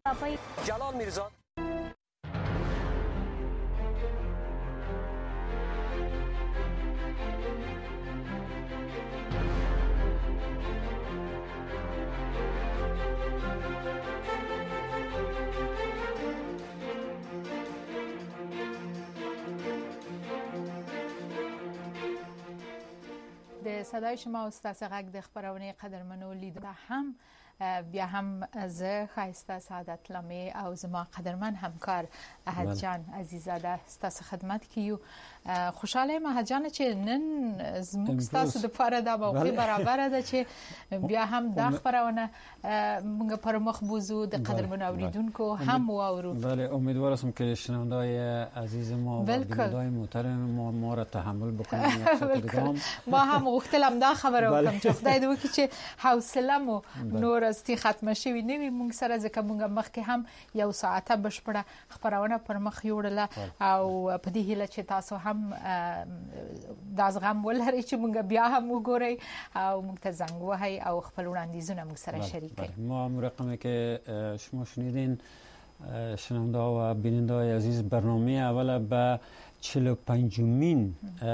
جلال میرزا د صدای شما او ستاسو غږ د خبرونه قدرمنو لیدونکو هم بیا هم زه خایسته سعادت لمه او زما قدرمن همکار احد جان عزیزاده ستاسو خدمت کیو خوشاله یم احد جان چې نن زموږ ستاسو د لپاره د موقع برابر ده چې بیا هم د خبرونه موږ پر مخ بوزو د قدرمن اوریدونکو هم واورو. بله امیدوار هستم که شنوندای عزیز ما و بینندای محترم ما را تحمل بکنید. ما هم غوښتلم دا خبره وکړم چې خدای دې وکړي چې حوصله مو نور استی ختم شوی نه وي موږ سره ځکه موږ مخکې هم یو ساعته بشپړه خبرونه پر مخ یوړله او په دې هیله چې تاسو هم دا زغم ولرئ چې موږ بیا هم وګورئ او موږ ته زنګ وهئ او خپل وړاندیزونه موږ سره شریک کړئ. ما هم رقمی که شما شنیدین شنونده و بیننده عزیز برنامه اول به 45مین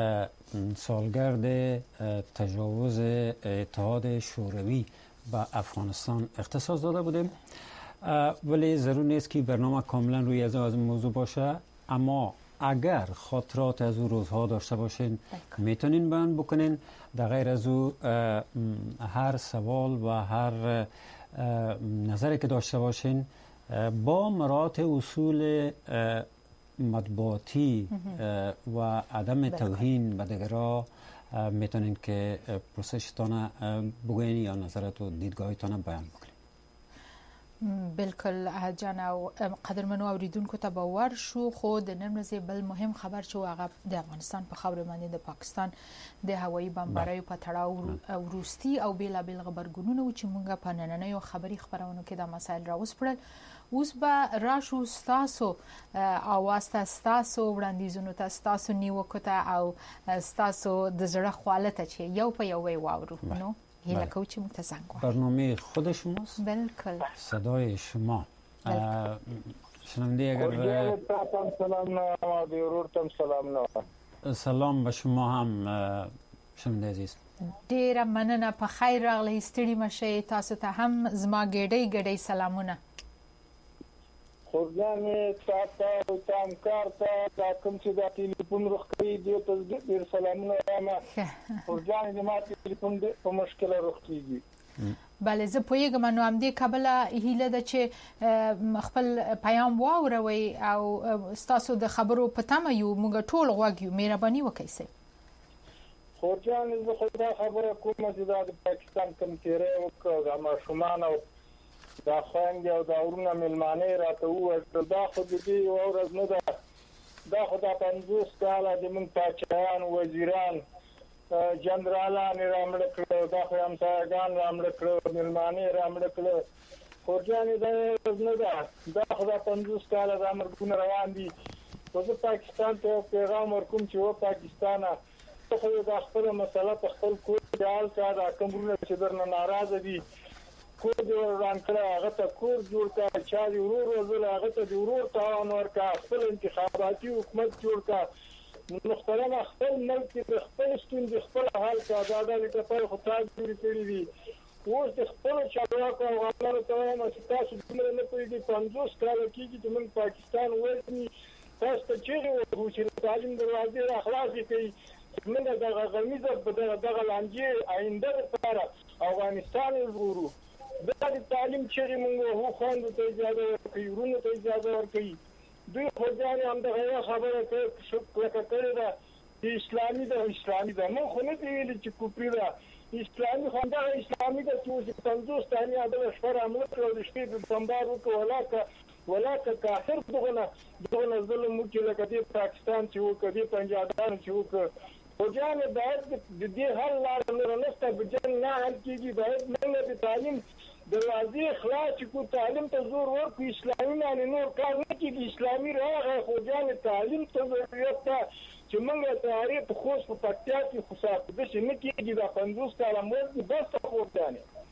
سالگرد تجاوز اتحاد شوروی با افغانستان اختصاص داده بودیم، ولی ضرور نیست که برنامه کاملا روی از موضوع باشه، اما اگر خاطرات از او روزها داشته باشین میتونین بیان بکنین. در غیر از او هر سوال و هر نظری که داشته باشین با مراعات اصول مطبوعاتی و عدم توهین به دیگران میتونین که پرسشتان بگوین یا نظرات و دیدگاهتان بیان بکنین. بالکل جان او قدرمنو اوریدونکو ته باور شو خو د نن ورځې بل مهم خبر چې هغه د افغانستان په خاور باندې د پاکستان د هوایي بمباریو په تړاو وروستي او بیلابیل خبرګونونه چې مونږه په نننیو خبري خبرونو کې د مسایل راوسپړل. اوس به راشو ستاسو اواز ته ستاسو وړاندیزونو ته ستاسو نیوکو ته او ستاسو د زړه خواله ته چې یو په یو واورو. نو هیله کوم چې موږ ته زنګ وهئ. برنامه خود شماست. بالکل صدای شما. شنونده اگر سلام نه دیورتم سلام نه. سلام به شما هم شنونده عزیز. ډیره مننه په خیر راغلی ستړي مشه تاسو ته هم زما ګډي ګډي سلامونه. خورجان تاسو او تامکار ته دا کوم چې د ټلیفون روخي دی ته ډیر سلامونه وایم. خورجان د ما ټلیفون په مشکله روخيږي. بله زه پوهیږم نو همدې کابله هیله ده چې خپل پیام واوروي او ستاسو د خبرو په تمه یو موږ ټول غوږ یو مهرباني وکړئ سي. خورجان زه خو دا خبره کوم چې د پاکستان کوم تیرې وکړه د ماشومان او دا خويندې او دا ورونه ملمانه راته وویل دا خو دې یو ورځ نه ده، دا خو دا 50 کاله د موږ پاچایان وزیران جنرالان رامړ کړو، دا خو هم ساګان رامړ کړو، ملمانه رامړ کړو. خورجان دا نه ده، دا خو دا 50 کاله د امرګون روان دي. زه پاکستان ته پیغام ورکوم چې و پاکستانه خو دا خپل مسله په خپل کور کې حل کړه، دا کومونه چې درنه ناراضه دي کور دې وران کړه هغه ته کور جوړ کړه، چا دې ورور وزل هغه ته ورور تاوان ورکړه، خپل انتخاباتي حکومت جوړ کړه. محترم خپل ملک کې خپل ستونزې خپل حل کړه. دا د لپاره خو تاسو جوړ کړی دي. اوس د خپل چارواکو او غوښتنو ته وایم چې تاسو دومره نه پوهیږئ 50 کاله کېږي چې موږ پاکستان وایي تاسو ته چیرې وایو چې تعلیم دروازې راخلاصې کوي. موږ دغه غمیزه په دغه لانجې آینده لپاره افغانستان وګورو. دا د تعلیم چې موږ خوندو ته اجازه ورکوي، ورونو ته اجازه ورکوي. دوی خو ځان هم دغه خبره کوي کړې ده چې اسلامي ده. موږ خو نه دی ویلي چې کفري ده. اسلامي خو همدغه اسلامي ده چې اوس 50 تاني عدله شپه رامړه کړه د شپې د بمبار وکړه ولاکه کافر دغه ظلم وکړي لکه دې پاکستان چې وکړه، دې پنجابیانو چې وکړه. خو جان باید د دې حل لاره نور نشته، په جنګ نه حل کېږي. باید موږ د تعلیم دروازې خلاص کړو، تعلیم ته زور ورکړو. اسلامي باندې نور کار نه کېږي. اسلامي راغی خو جان تعلیم ته ضرورت ده چې موږ تاریخ په خوست په پکتیا کې خو ساتو داسې نه کېږي. دا 50 کاله مزد بس خو ځانې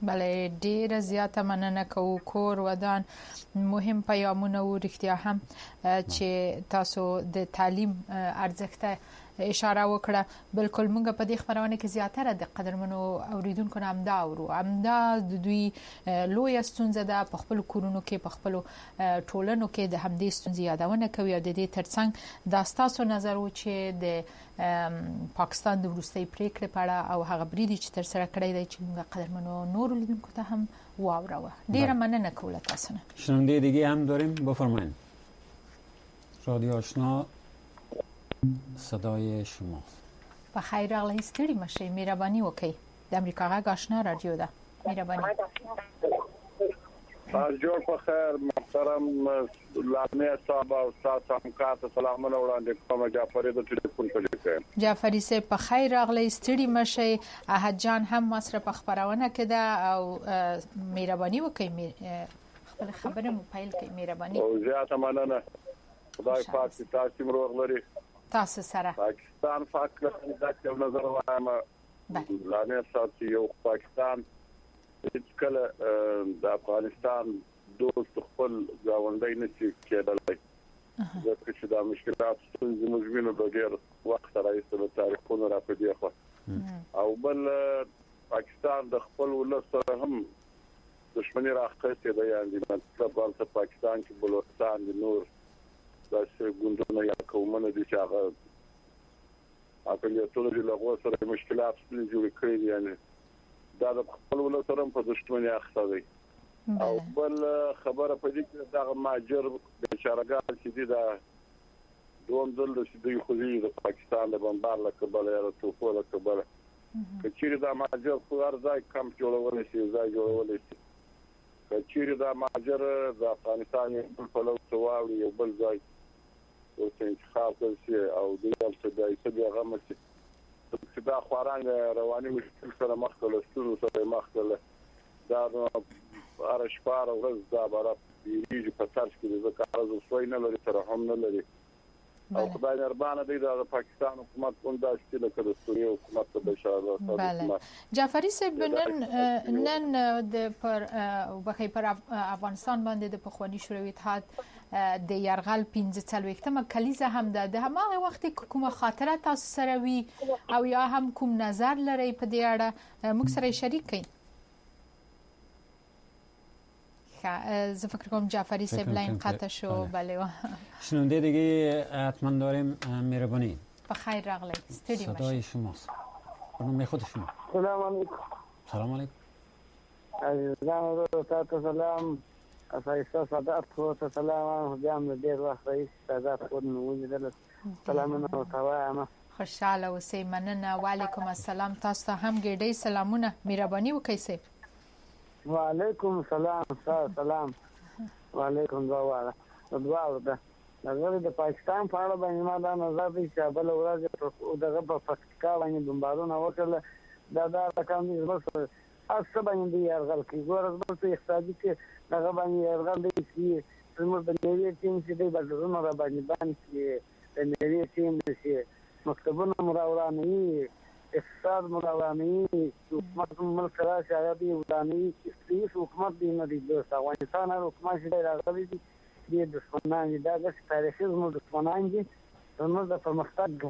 بله ډیره زیاته مننه کوو. کور ودان مهم پیغامونه و رښتیا هم چې تاسو د تعلیم ارزښت اشاره وکړه. بالکل موږ په دې خبرونه کې زیاتره د قدرمنو اوریدونکو نه امدا اورو. امدا د دوی لوی ستونزه ده په خپل کورونو کې، په خپل ټولنو کې د همدې ستونزې یادونه کوي. او د دې ترڅنګ د تاسو نظر و چې د پاکستان د وروستۍ پریکړې په اړه او هغه بریدي چې تر سره کړی دی چې موږ قدرمنو نور لیدونکو ته هم واوروه. ډیره مننه کوله تاسو نه. شنونده دیگه هم داریم، بفرمایید. رادیو آشنا صدای شماست. بخیر راغلی، ستړي مشئ، مهرباني وکړئ. د امریکا غږ آشنا رادیو ده. مهرباني. جوړ په خیر محترم لامه صاحب او تاسو همکار ته سلامونه وړاندې کوم. جعفری د ټلیفون په لیکه. جعفری سه په خیر راغلی، ستړي مشئ. احد جان هم مصر په خبرونه کې ده او مهرباني وکړئ خپل خبره مو پیل کړئ. مهرباني او زیاته مننه. خدای پاک تاسو مرور لري. تاسو سره پاکستان فاکر د یو نظر وایم لامه صاحب یو پاکستان چې کله د افغانستان دوست خپل ګاونډي نشي کېدلای. ځکه چې دا مشکلات ستونزې موږ وینو د ډېر وخت راځي د تاریخونو را پدې خو او بل پاکستان د خپل ولس سره هم دښمنی راخته دی. یعنی مطلب د پاکستان کې بلوچستان د نور داسې ګوندونه یا قومونه دي چې هغه اقلیتونو له سره مشکلات جوړ کړي دي. یعنی دا د خپل ولس سره په دښمنی اخته دی. او بل خبره په دې کې دا ماجر بیچارهګان چې دي دا دوم ځل د دوی خوځي د پاکستان د بمبار له کبله یا د توپو له کبله کچېره دا ماجر خور ځای کم جوړول شي، ځای جوړول شي. کچېره دا ماجر د افغانستان په لور سواوي یو بل ځای ورته انتخاب شي او د یو څه د ایستګي غمه چې دا خواران رواني مشکل سره مخ کله ستورو سره مخ کله دا ارشپار ورځ دا بار بیریږي په ترڅ کې د کارز سوی نه لري سره هم نه لري. او خدای مهربانه دی د پاکستان حکومت کوم دا چې لکه د سوریه حکومت ته بشاره. بله جعفری صاحب نن د پر وبخې پر افغانستان باندې د پخوانی شوروي اتحاد د يرغل 15 کلیزه هم ده. د هماغه وخت کومه خاطره تاسو سره وی او یا هم کوم نظر لري په دې اړه موږ سره شریک کړئ. زه فکر کوم جعفری صاحب لاین قطع شو. بله شنونده دیگه حتما داریم. مهربانی. بخیر راغلی، ستړي مشئ. صدای شماست. نام خود شما. سلام علیکم. سلام علیکم. عزیزان تاسو سلام. اساسا صدات خو ته سلام. جام ډیر وخت رئیس صدات خو نو ویل سلامونه او توامه. خوشاله اوسئ. مننه. وعلیکم السلام. تاسو هم ګډي سلامونه. مهرباني وکړئ. وعلیکم السلام. سلام. وعلیکم دعا ده. نظر د پاکستان په اړه باندې ما دا نظر دی چې بل ورځ دغه په فکټکا باندې بمبارونه وکړل. دا رقم دې زموږ اصل باندې یرغل کوي. ګورز په اقتصادي کې دغه باندې یرغل دی چې زموږ د نړۍ ټیم چې دی بدلونه را باندې د نړۍ ټیم چې مکتبونه مراوراني اقتصاد مراوراني حکومت ملک راشي عربي وداني هیڅ حکومت دی نه دی. د افغانستان حکومت چې راغلي دي د دښمنان دا د تاریخي زموږ دښمنان دي. زموږ د پرمختګ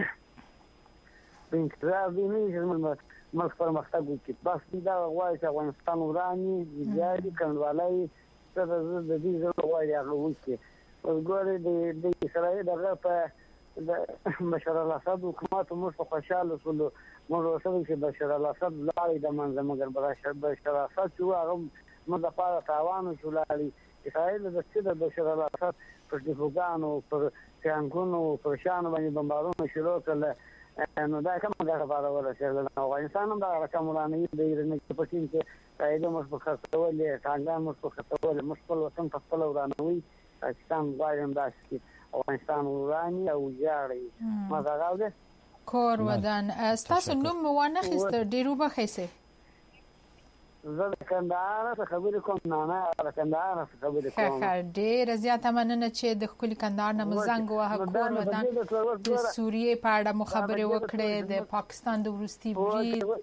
په انتظار دي نه چې ملک پرمختګ وکړي. بس دا غواړي چې افغانستان وراني دیاري کنډوالای څه د دې ځای غواړي هغه وکړي. اوس ګورې د اسرائیل دغه په د بشار الاسد حکومت موږ په خوشاله شولو. موږ وسوي چې بشار الاسد لاړې د منځه مګر بشار الاسد چې هغه موږ د پاره تاوان شولاري. اسرائیل د څه د بشار الاسد پر دفاعانو پر ټانکونو پر شانو باندې بمبارونه شروع کړل. نو دا کومه دا خبره ورسېدل. افغانستان هم دا رقم ورانه د ایران په پټین کې قاعده مش په خاطرولې څنګه مش په خاطرولې مشکل وطن په خپل ورانوي. پاکستان غواړي داسې افغانستان وراني او جاړي ما راغله کور ودان. تاسو نوم وانه خست ډیرو بخیسه. زه کندهار څخه خبرې کوم. نه کندهار څخه خبرې کوم. ډیر زیاته مننه چې د خپل کندهار نه مزنګ وه. کور ودان د سوریه په اړه مخابره وکړه، د پاکستان د وروستي برید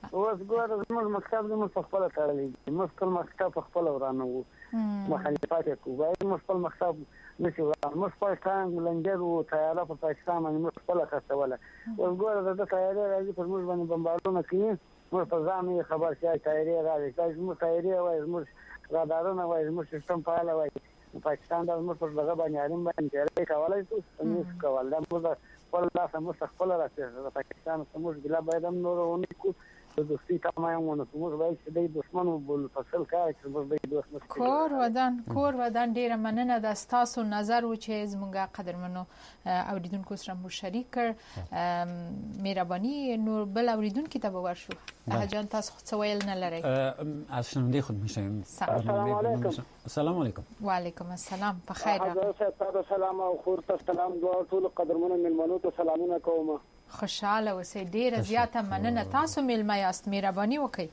اوس ګوره زموږ مکتب زموږ په خپله تړلی دی، موږ خپل مکتب په خپله ورانه وو، مخالفت یې کوو، باید موږ خپل مکتب نشي وران. موږ خپل ټانک لنګر وو، طیاره په پاکستان باندې موږ خپله خرڅوله. اوس ګوره د ده طیارې راځي پر موږ باندې بمبارونه کوي، موږ په ځان نه خبر چې طیارې راځي، دا زموږ طیارې وایي، زموږ رادارونه وایي، زموږ سیستم فعاله وایي. پاکستان دا زموږ پر دغه باندې حریم باندې طیارې کولی شو، نشو کولی. دا موږ خپل لاسه موږ خپله راڅېږه، د پاکستان څخه موږ ګیله باید هم نوره ونه کړو، د دوستي تمام ونه کړو. موږ باید چې دی دښمن وبولو، په سل کال چې موږ دی دوست نه کړو. کور ودان ډېره مننه د ستاسو نظر و چې زموږ قدرمنو اوریدونکو سره مو شریک کړ. مهرباني نور بل اوریدونکي ته به ورشو. جان تاسو څه ویل نه لرئ؟ از شنونده خود میشنویم. السلام علیکم. السلام علیکم. و علیکم السلام. په خیر راغلی. تاسو سلام او خور ته سلام، دوه ټول قدرمنو ملمنو ته سلامونه کوم. خوشاله اوسئ، ډېره زیاته مننه. تاسو میلمه یاست، مهرباني وکړئ.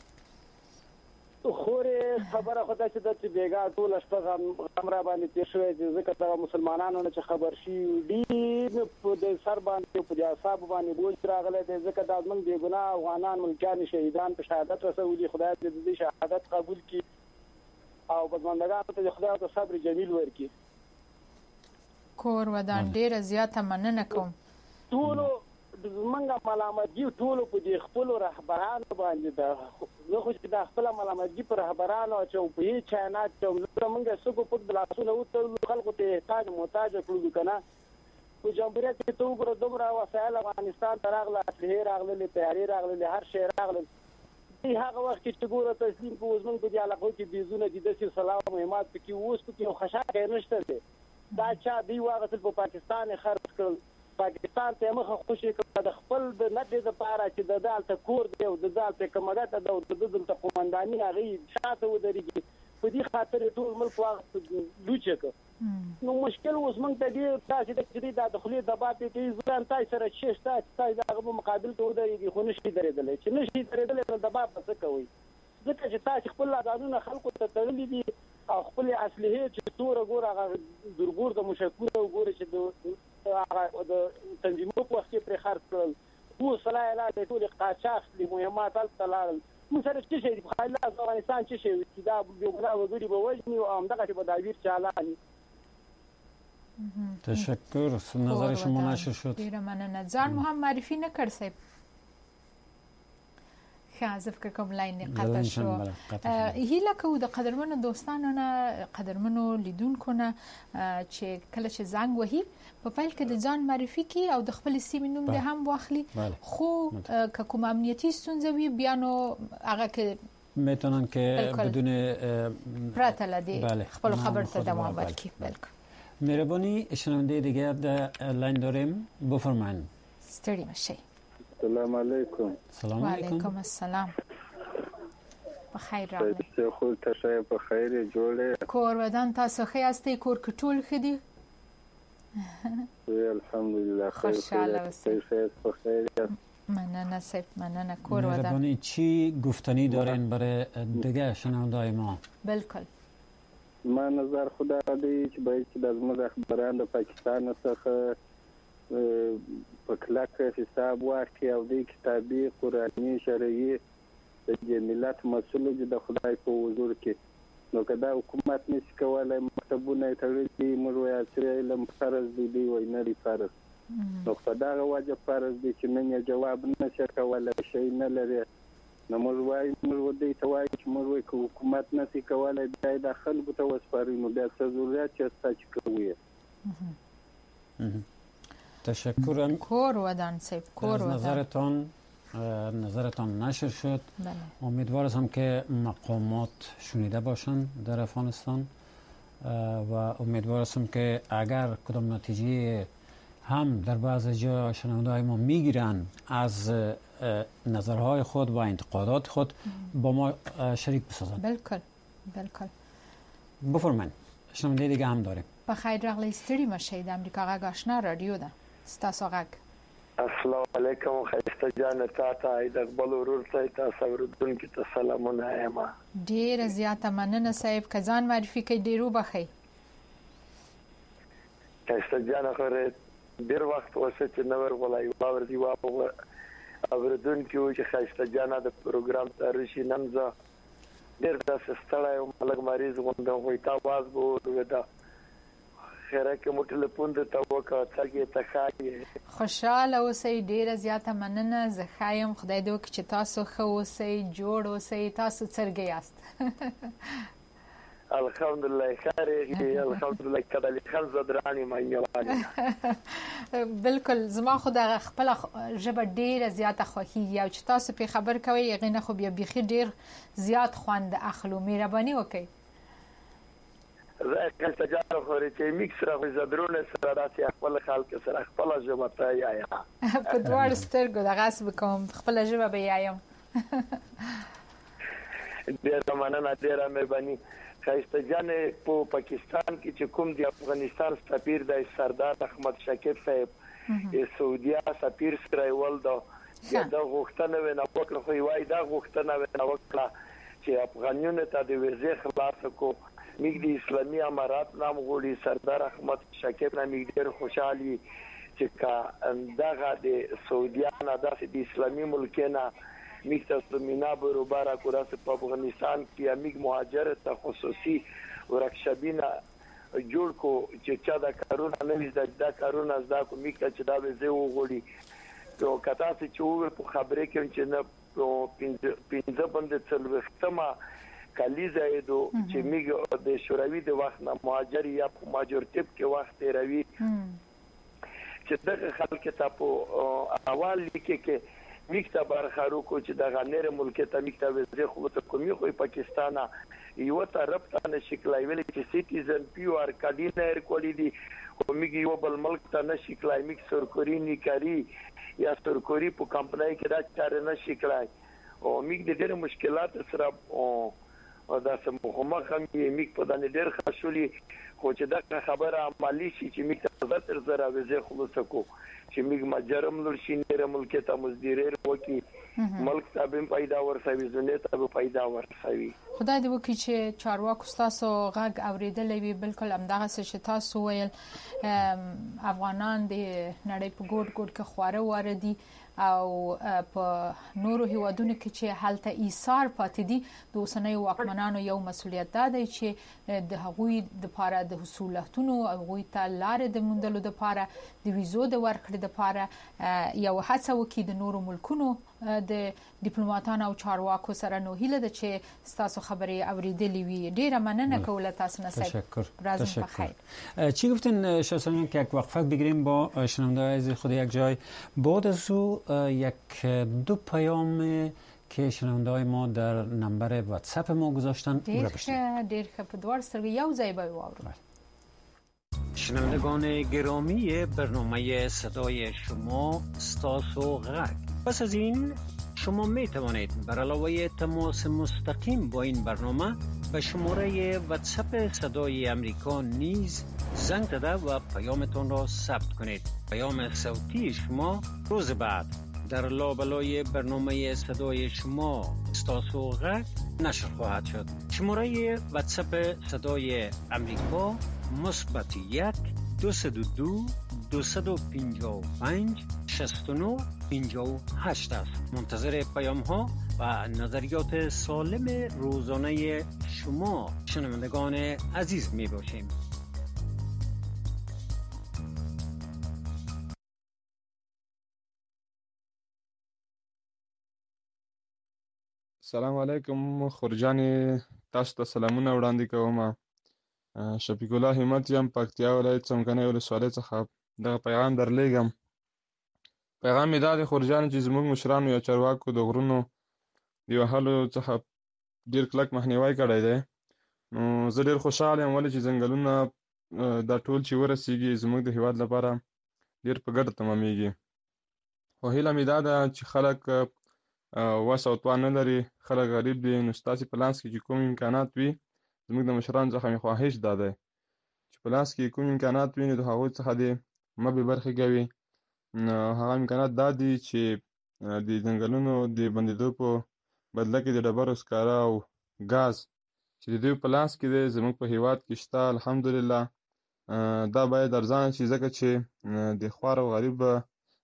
خورې خبره خو دا چې د بیګا ټول شپه غم را باندې تیر شوی دی، ځکه دغه مسلمانانو نه چې خبر شي ډېر په د سر باندې په د اعصابو باندې بوج راغلی دی، ځکه دا زموږ بېګناه افغانان ملکیان شهیدان په شهادت رسولي. خدای دې د دې شهادت قبول کړي او بزمندګانو ته خدای ته صبر جمیل ورکړي. کور ودان ډېره زیاته مننه کوم. ټولو زمونږ ملامتګي ټولو په دې خپلو رهبرانو باندې ده. زه خو چې دا خپله ملامتګي په رهبرانو اچوم، په هېڅ چا نه اچوم. زمونږ سږو پک د لاسونه وتړلو، خلکو ته احتاج محتاج کړلو که نه. په جمهوریت کې ته وګوره دومره وسایل افغانستان ته راغله، اسلحې راغللې، طیارې راغللې، هر شی راغلل. دی هغه وخت کې چې ګوره تسلیم کړو، زمونږ په دې علاقو کې بیزونه دي، داسې سلاح او مهمات پکې اوس پکې یو خشاک یې نشته دی. دا چا دوی واغېستل په پاکستان یې خرڅ کړل، پاکستان ته مخه خوشي کړه د خپل د نټې دپاره چې د ده هلته کور دی او د ده هلته کمدته ده او د ده دلته قومنداني هغې شاته ودرېږي. په دې خاطر یې ټول ملک واغېست لوچ یې کړ. نو مشکل اوس موږ ته ډېر داسې ده چې دا د خولې دبا پرې کوي، ځان تاسو سره چې شته چې تاسو د هغه په مقابل کې ودرېږي، خو نشي درېدلی. چې نشي درېدلی نو دبا به څه کوئ؟ ځکه چې تاسو خپل ازادونه خلکو ته تړلي دي او خپلې اسلحې چې توره ګوره هغه درګور د مشکونه وګورئ چې د تنظیمونو په وخت کې پرې خرڅ کړل، اوس لا اله الا ټولې قاچاق دي، مهمات هلته لاړل. موږ سره څه شی دي په خالي لاس افغانستان څه شی چې دا بېګناه وګړي به وژني او همدغسې به داویر چالاني. تشکر، نظر شما نشر شد. ډېره مننه. ځان مو هم معرفي نه کړ صاحب؟ ښه، زه فکر کوم لاین یې قطع شو. هیله کوو د قدرمنو دوستانو نه، قدرمنو لیدونکو نه چې کله چې زنګ وهي په پیل کې د ځان معرفي کړي او د خپل سیمې نوم دې هم واخلي. خو که کوم امنیتي ستونزه وي بیا نو هغه کې میتونن که بدون پرته له دې خپل خبر ته دوام ورکړي. بالکل. مهربانی. شنونده دیگر در لاین داریم، بفرمایید. ستړي مشئ. السلام علیکم. سلام علیکم. وعلیکم السلام. بخیر راغلی. څه خو ته ښه په خیر جوړې؟ کور ودان تاسو ښه یاستئ؟ کور کې ټول ښه دي؟ الحمدلله. خوشحاله اوسئ. په خیر یاست؟ مننه صاحب، مننه. کور ودان. مهربانی چی گفتنی دارین برای دیگه شنونده‌های ما؟ بالکل. ما نظر خدا دی چې باید چې د زموږ رهبران د پاکستان څخه په کلکه حساب واخلي او د کتابي قرآني شرعي د ملت مسؤل دي د خدای په حضور کې. نو که دا حکومت نشي کولی، مکتبونه یې تړلي دي، موږ وایو عصري علم فرض دی، دوی وایي نه دی فرض. نو په دغه وجه فرض دی چې نن یې جواب نشي کولی، شی نه لري. نو موږ وایو، موږ دوی ته وایو چې موږ وایو که حکومت نشي کولی بیا یې د خلکو ته وسپارئ، نو بیا څه ضرورت چې ستا چې کوو. تشکرم. کور ودان صاحب، کور ودان. نظرتان نشر شد. بله. امیدوارم که مقامات شنیده باشند در افغانستان و امیدوارم که اگر کدام نتیجه هم در بعض جا شنونده‌های ما میگیرن از نظرهای خود و انتقادات خود با ما شریک بسازند. بالکل بالکل. بفرمایید. شنونده دیگه هم داریم. بخیر راغلی. ستړي مشئ. د امریکا غږ آشنا رادیو ده، ستاسو غږ. السلام علیکم. خیسته جان تا ته د خپل ورور ته تاسو اوریدونکو ته سلامونه وایم. ډیره زیاته مننه صاحب. که ځان معرفي کړئ ډیرو بخیر. خیسته جان خو ډیر وخت اوسه چې نور ولای باور دی واپو اوریدونکو چې خسته جانا د پروګرام ته رشي نن زه ډېر تاسو ستړی او ملګری مریض غونډه وي تاسو به ودا خیره کې مو ټلیفون د توګه څنګه تخایي خوشاله اوسئ ډیره زیاته مننه زه خایم خدای دې وکړي چې تاسو ښه اوسئ جوړ اوسئ تاسو څرګه یاست الحمدلله خیر الحمدلله کله خان زدرانی مې بالکل زما خو د خپل ژبه ډیره زیاته خوښیږي او چې تاسو په خبر کوي یقینا خو بیا بيخي ډیر زیات خوند اخلو مهرباني وکړئ زه خپل تجارب خوري چې میکس را زدرونه سره راځي خپل خلک سره خپل ژبه ته یا په دوار سترګو د غصب کوم خپل ژبه به یایم ډیره مننه ډیره مهرباني خایسته جان په پاکستان کې چې کوم دی افغانستان سفیر د سردار احمد شکیب صاحب سعودیا سفیر سره ول دا غوښتنه ونه وکړه خو یوای دا غوښتنه ونه وکړه چې افغانانو ته د ویزه خلاص کو میګ د اسلامي امارات نام غوړي سردار احمد شکیب نام ډیر خوشحالي چې کا دغه د سعودیا نه د اسلامي ملکونه میګ تاسو مینا بروباره کوراسه په افغانستان کې میګ مهاجر ته خصوصي ورکشبینه جوړ کو چې چا دا کارونه نه دا کارونه زدا کو میګ چې دا ویزه وغوړي نو کتا چې په خبرې کې چې نه پنځه باندې څلوختمه کلیزه ایدو چې میګ د شوروي د وخت نه مهاجر یا په ماجورتیب کې وخت روي چې دغه خلک ته په اول کې میګ ته برخارو کو چې د غنیر ملک ته میګ ته وزې خو ته کومي خو پاکستان یو طرف ته نشکلای ویل چې سټیزن پیو ار کډینر کولی دي او میګ یو بل ملک ته نشکلای میګ سرکوري نکاري یا سرکوري په کمپنۍ کې دا چاره نشکلای او میګ د ډېر مشکلات سره او دا سم مخه هم میګ په دانه ډېر خښولي خو چې دا خبره عملی شي چې میګ ته تر زره وزې خلاص کو چې میګ مجرم لورشي نیر ملک ته مزدیریر وکي ملک ته به پیدا ورسوي زونه ته به پیدا ورسوي خدای دې وکړي چې چارواکو تاسو غږ اوریدلې وي بالکل همدغه څه تاسو ویل افغانان د نړۍ په ګوټ ګوټ کې خواره واردي او په نورو هیوادونو کې چې حالت ایثار پاتې دي د اوسنۍ واکمنانو یو مسولیت دی چې د هغوی د لپاره د حصولاتونو او هغوی ته لارې د موندلو لپاره د ویزو د ورکړې لپاره یو هڅه وکړي د نورو ملکونو د ډیپلوماټانو او چارواکو سره نو هیله ده چې تاسو خبرې اوریدلې وي ډیره مننه کوله تاسو نه تشکر بخیر چی گفتین شاسانیان که یک وقفه بگیریم با شنونده عزیز خود یک جای بعد از او یک دو پیام که شنونده های ما در نمبر واتساپ ما گذاشتن دیر خب دوار سرگی یو زیبای وارو شنوندگان گرامی برنامه صدای شما ستاسو غک پس از این شما می توانید بر علاوه تماس مستقیم با این برنامه به شماره واتساپ صدای امریکا نیز زنگ زده و پیامتان را ثبت کنید. پیام صوتی شما روز بعد در لابلای برنامه صدای شما ستاسو غک نشر خواهد شد. شماره واتساپ صدای امریکا مثبت 1 202 255 69 58 است. منتظر پیام ها و نظریات سالم روزانه شما شنوندگان عزیز می باشیم. سلام علیکم خورجان تاسو ته سلامونه وړاندې کوم. شفیق الله همت یم پکتیا ولایت څمکنی ولسوالۍ څخه دغه پیغام درلیږم. پیغام مې دا دی خورجان چې زموږ مشرانو یا چارواکو د غرونو د وهلو څخه ډېر کلک مخنیوی کړی دی. نو زه ډېر خوشحاله یم ولې چې ځنګلونه دا ټول چې ورسیږي زموږ د هېواد لپاره ډېر په ګټه تمامېږي. خو هیله مې دا ده چې خلک وس او توان نه لري، خلک غریب دي، نو ستاسې په لاس کې چې کوم امکانات وي زموږ د مشرانو څخه مې خواهش دا دی چې په لاس کې کوم امکانات وي نو د هغوی څخه دې مه بې برخې کوي. هغه امکانات دا دي چې د ځنګلونو د بندېدو په بدله کې د ډبرو سکاره او ګاز چې د دوی په لاس کې دی زموږ په هېواد کې شته الحمدلله دا باید ارزانه شي، ځکه چې د خوار او غریب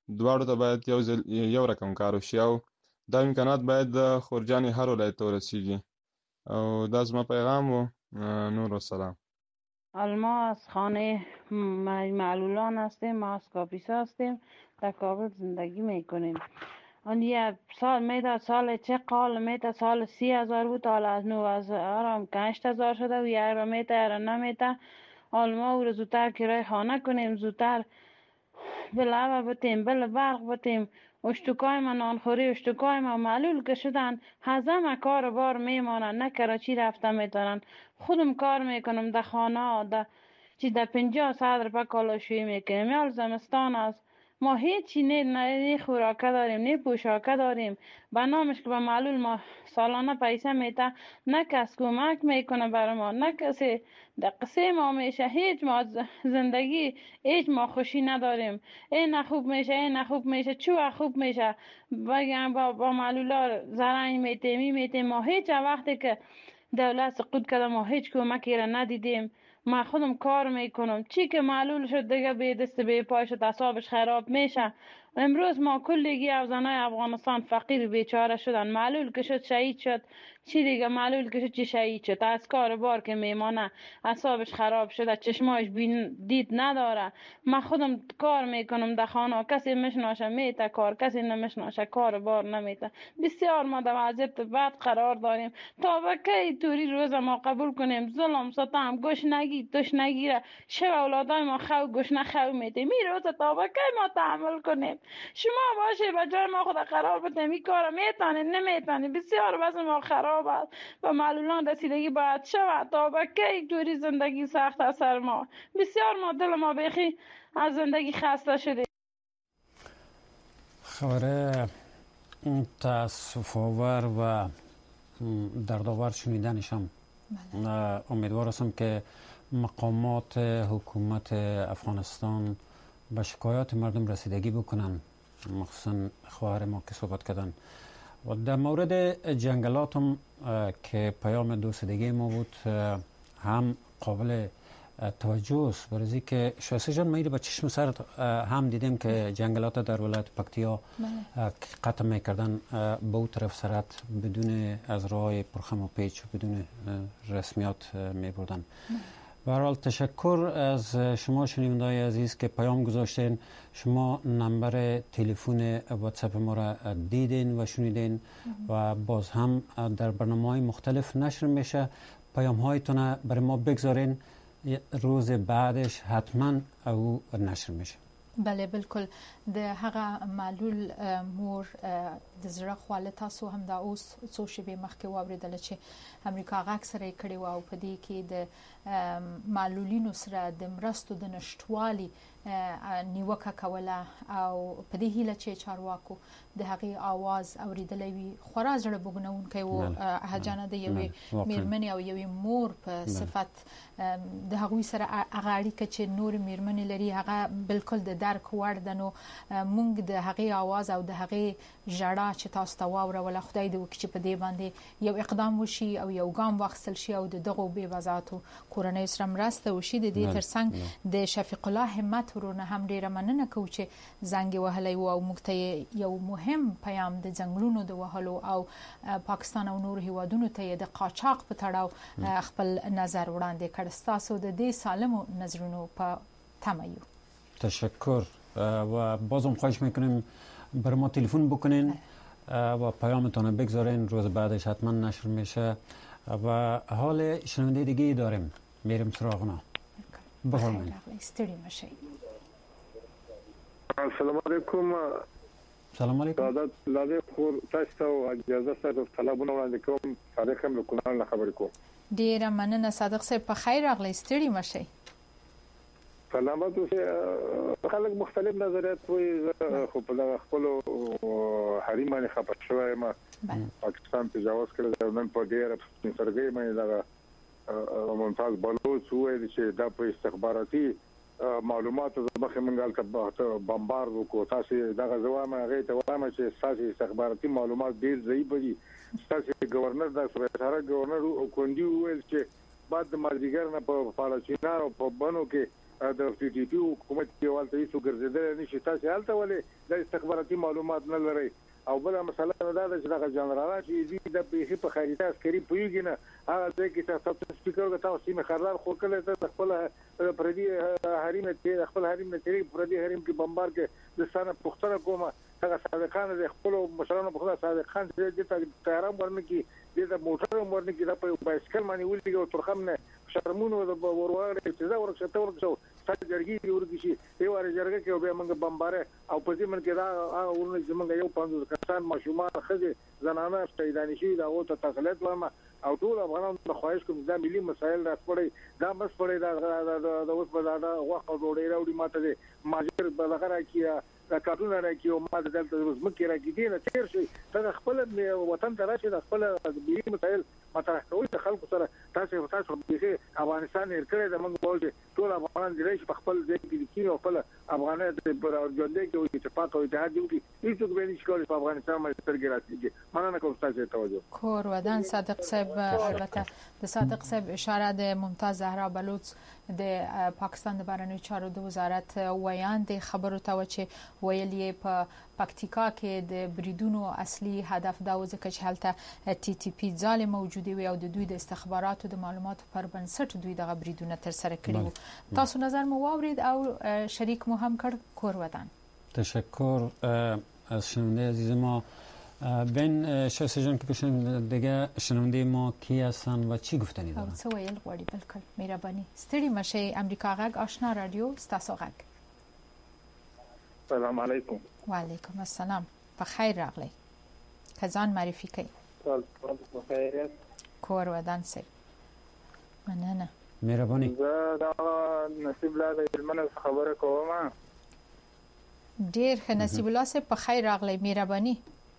دواړو ته باید یو رقم کار وشي او دا امکانات باید د خورجان هر ولایت ته ورسیږي او دا زما پیغام و. نور و سلام. ما از خانه معلولان هستیم، ما از کاپیسا هستیم، در کابل زندگی میکنیم. آن یه سال میداد، سال چه قال میداد، سال 30,000 بود، حالا از 9,000 هم 8,000 شده و یک را میده یک را نمیده. حالا ما او رو زودتر کرای خانه کنیم، زودتر بلعبه بتیم، بل برق بتیم، اشتکای ما نانخوری، اشتکای ما معلول که شدن، هزم کار بار میمانن، نه کراچی رفته میتونن. خودم کار میکنم در خانه، در 50 صدر پا کالاشویی میکنیم. یال زمستان است، ما هیچی نه خوراکه داریم نه پوشاکه داریم. به نامش که به معلول ما سالانه پیسه میده، نه کس کمک میکنه برای ما، نه کسی در قصه ما میشه. هیچ ما زندگی هیچ ما خوشی نداریم. این خوب میشه، این خوب میشه، چو خوب میشه بگم با معلولا زرنگ میتیم. ما هیچ وقتی که دولت سقوط کرده ما هیچ کمکی را ندیدیم. ما خودم کار میکنم، چی که معلول شد دیگه به دست به پای شد، اعصابش خراب میشه. امروز ما کلیگی از زنای افغانستان فقیر بیچاره شدن. معلول که شد شهید شد، چی دیگه معلول که شد چی شهید شد، از کار بار که میمانه اعصابش خراب شده، چشماش دید نداره. ما خودم کار میکنم در خانه، کسی میشناشه میته کار، کسی نمیشناشه کار بار نمیته. بسیار ما در وضعیت بد قرار داریم. تا به کی توری روز ما قبول کنیم؟ ظلم ستم گشنگی تشنگی را شب اولادای ما خو گشنه خو میده. می روز تا به کی ما تحمل کنیم؟ شما باشه به جای ما خود قرار بدیم. این کار میتونید نمیتونید؟ بسیار وضع ما خراب است. به معلولان رسیدگی باید شود. تا به کی توری زندگی سخت است سر ما؟ بسیار ما دل ما بخی از زندگی خسته شده. خبر تأسف آور و دردآور شنیدنش هم امیدوار هستم که مقامات حکومت افغانستان به شکایات مردم رسیدگی بکنن، مخصوصا خواهر ما که صحبت کردن. و در مورد جنگلات هم که پیام دوستگی ما بود هم قابل توجه است، برای که شایسته جان ما با چشم سر هم دیدیم که جنگلات در ولایت پکتیا قطع میکردن به اون طرف سرعت بدون از راه پرخم و پیچ و بدون رسمیات میبردن. به هر حال تشکر از شما شنونده‌های عزیز که پیام گذاشتین. شما نمبر تلفن واتساپ ما را دیدین و شنیدین و باز هم در برنامه‌های مختلف نشر میشه. پیام هایتون برای ما بگذارین، روز بعدش حتما او نشر میشه. بله بالکل. د هغه معلول مور د زړه خواله تاسو هم دا اوس څو شپې مخکې واوریدل چې امریکا غږ سره کړي و او په دې کې د معلولینو سره د مرستو د نشټوالي نیوکه کوله او په دې هیله چې چارواکو د هغې आवाज اوریدلې وي. خورا زړه بوګنونکی و هجانه د یوې میرمنې او یوې مور په صفت د هغوی سره هغه اړیکه چې نور میرمنې لري هغه بالکل د درک وړ ده. نو مونږ د هغې आवाज او د هغې ژړا چې تاسو ته واوروله، خدای دې وکړي چې په دې باندې یو اقدام وشي او یو ګام واخیستل شي او د دغو بې وضعاتو کورنیو سره مرسته وشي. د دې ترڅنګ د شفیق الله همت ورونه هم ډیره مننه کوو چې زنګ وهلی و او موږ ته یو مهم پیام د ځنګلونو د وهلو او پاکستان او نورو هیوادونو ته د قاچاق په تړاو خپل نظر وړاندې کړ. ستاسو د دې سالمو نظرونو په تمه یو. تشکر و بازم خواهش میکنیم بر ما تلفن بکنین و پیامتون بگذارین، روز بعدش حتما نشر میشه. و حال شنونده دیگه داریم، میریم سراغ اونا. بفرمایید. استری ماشین. السلام علیکم. سلام علیکم. لازم خور تاسو اجازه سره طلبونه وړاندې کوم. صادق هم کونال خبرې کوم. ډیره مننه صادق صاحب، په خیر راغلی. استری ماشین. سلامات اوسئ. خلک مختلف نظریات وایي، خو په خپل حریم باندې خپه شوی ما پاکستان تجاوز کړی دی. نن په ډیره سرګي باندې دا ممتاز بلوچ وایي چې دا په استخباراتي معلوماتو ځبخه منګال ته بمبار وکړو. تاسو دا غواړم هغه ته وایم چې تاسو استخباراتي معلومات ډیر ضعیف دي. تاسو گورنر د سره گورنر او کوندي ویل چې بعد د مازیګر نه په فارچینا او په بنو کې د ټي ټي پی حکومت کې والته هیڅ ګرځیدل نشي تاسو حالت ولې د استخباراتي معلومات نه لري او بل مسله دا ده چې د جنرالات چې د بيخي په خارجي عسکري پویږي نه هغه ځکه چې تاسو سپیکر تاسو سیمه خردار خو کله ته خپل پردي حریم ته خپل حریم نه تیری پردي حریم کې بمبار کې د ستانه پختنه کومه هغه صادق خان د خپل مشرانو په خلاف صادق خان چې د تیارم ورنه کې د موټر ورنه کې د بایسکل باندې ولګي او ترخم نه شرمونو د ورواغ چې دا ورکشته ورکشو ستاسو جرګي ورګي شي یو ور جرګه کې به موږ بمباره او په دې من کې دا ورنه چې موږ یو 50 کسان ماشومان خځه زنانه پیدانې شي دا او ته تسلیت ورما او ټول افغانان د خواهش کوم دا ملي مسایل راځي دا بس پړې دا اوس په دا وخت ډوډۍ راوړي ماته دي ماجر بلغره کې دا کارتونه راکې او ما دلته زمکه راکې دي نه تیر شي دا خپل وطن ته راشي د خپل ملي مسایل مطرح کوي د خلکو سره تاسو به افغانستان هر کړی د موږ په ټول افغان دی چې خپل ځای کې کیږي او خپل افغانان د ژوندې کې وي چې پاتې اتحاد دی هیڅ څوک به نشي په افغانستان باندې سترګې راځي مننه کوم تاسو توجه کور ودان صادق صاحب البته د صادق صاحب اشاره د ممتاز زهرا بلوچ د پاکستان د بهرنیو چارو د وزارت ویان د خبرو ته چې ویلې په پکتیکا کې د بریدونو اصلي هدف دا و چې هلته ټي ټي پی ځاله موجوده وي او د دوی د استخباراتو د معلوماتو پر بنسټ دوی دغه بریدونه تر سره کړي وو تاسو نظر مو واورید او شریک مو هم کړ کور ودان تشکر از شنونده عزیز ما بین شخص جان که بشن دیگه شنونده ما کی هستن و چی گفتنی دارن او څه ویل غواړي بالکل مهرباني ستړي مشه امریکا غږ آشنا رادیو ستاسو غږ السلام علیکم وعلیکم السلام په خیر راغلی کزان معرفي کوي په خیریت کور ودان سي مننه مهرباني زه دا نصیب الله د علمنه خبره کوم ډیر ښه نصیب الله سي په خیر راغلی مهرباني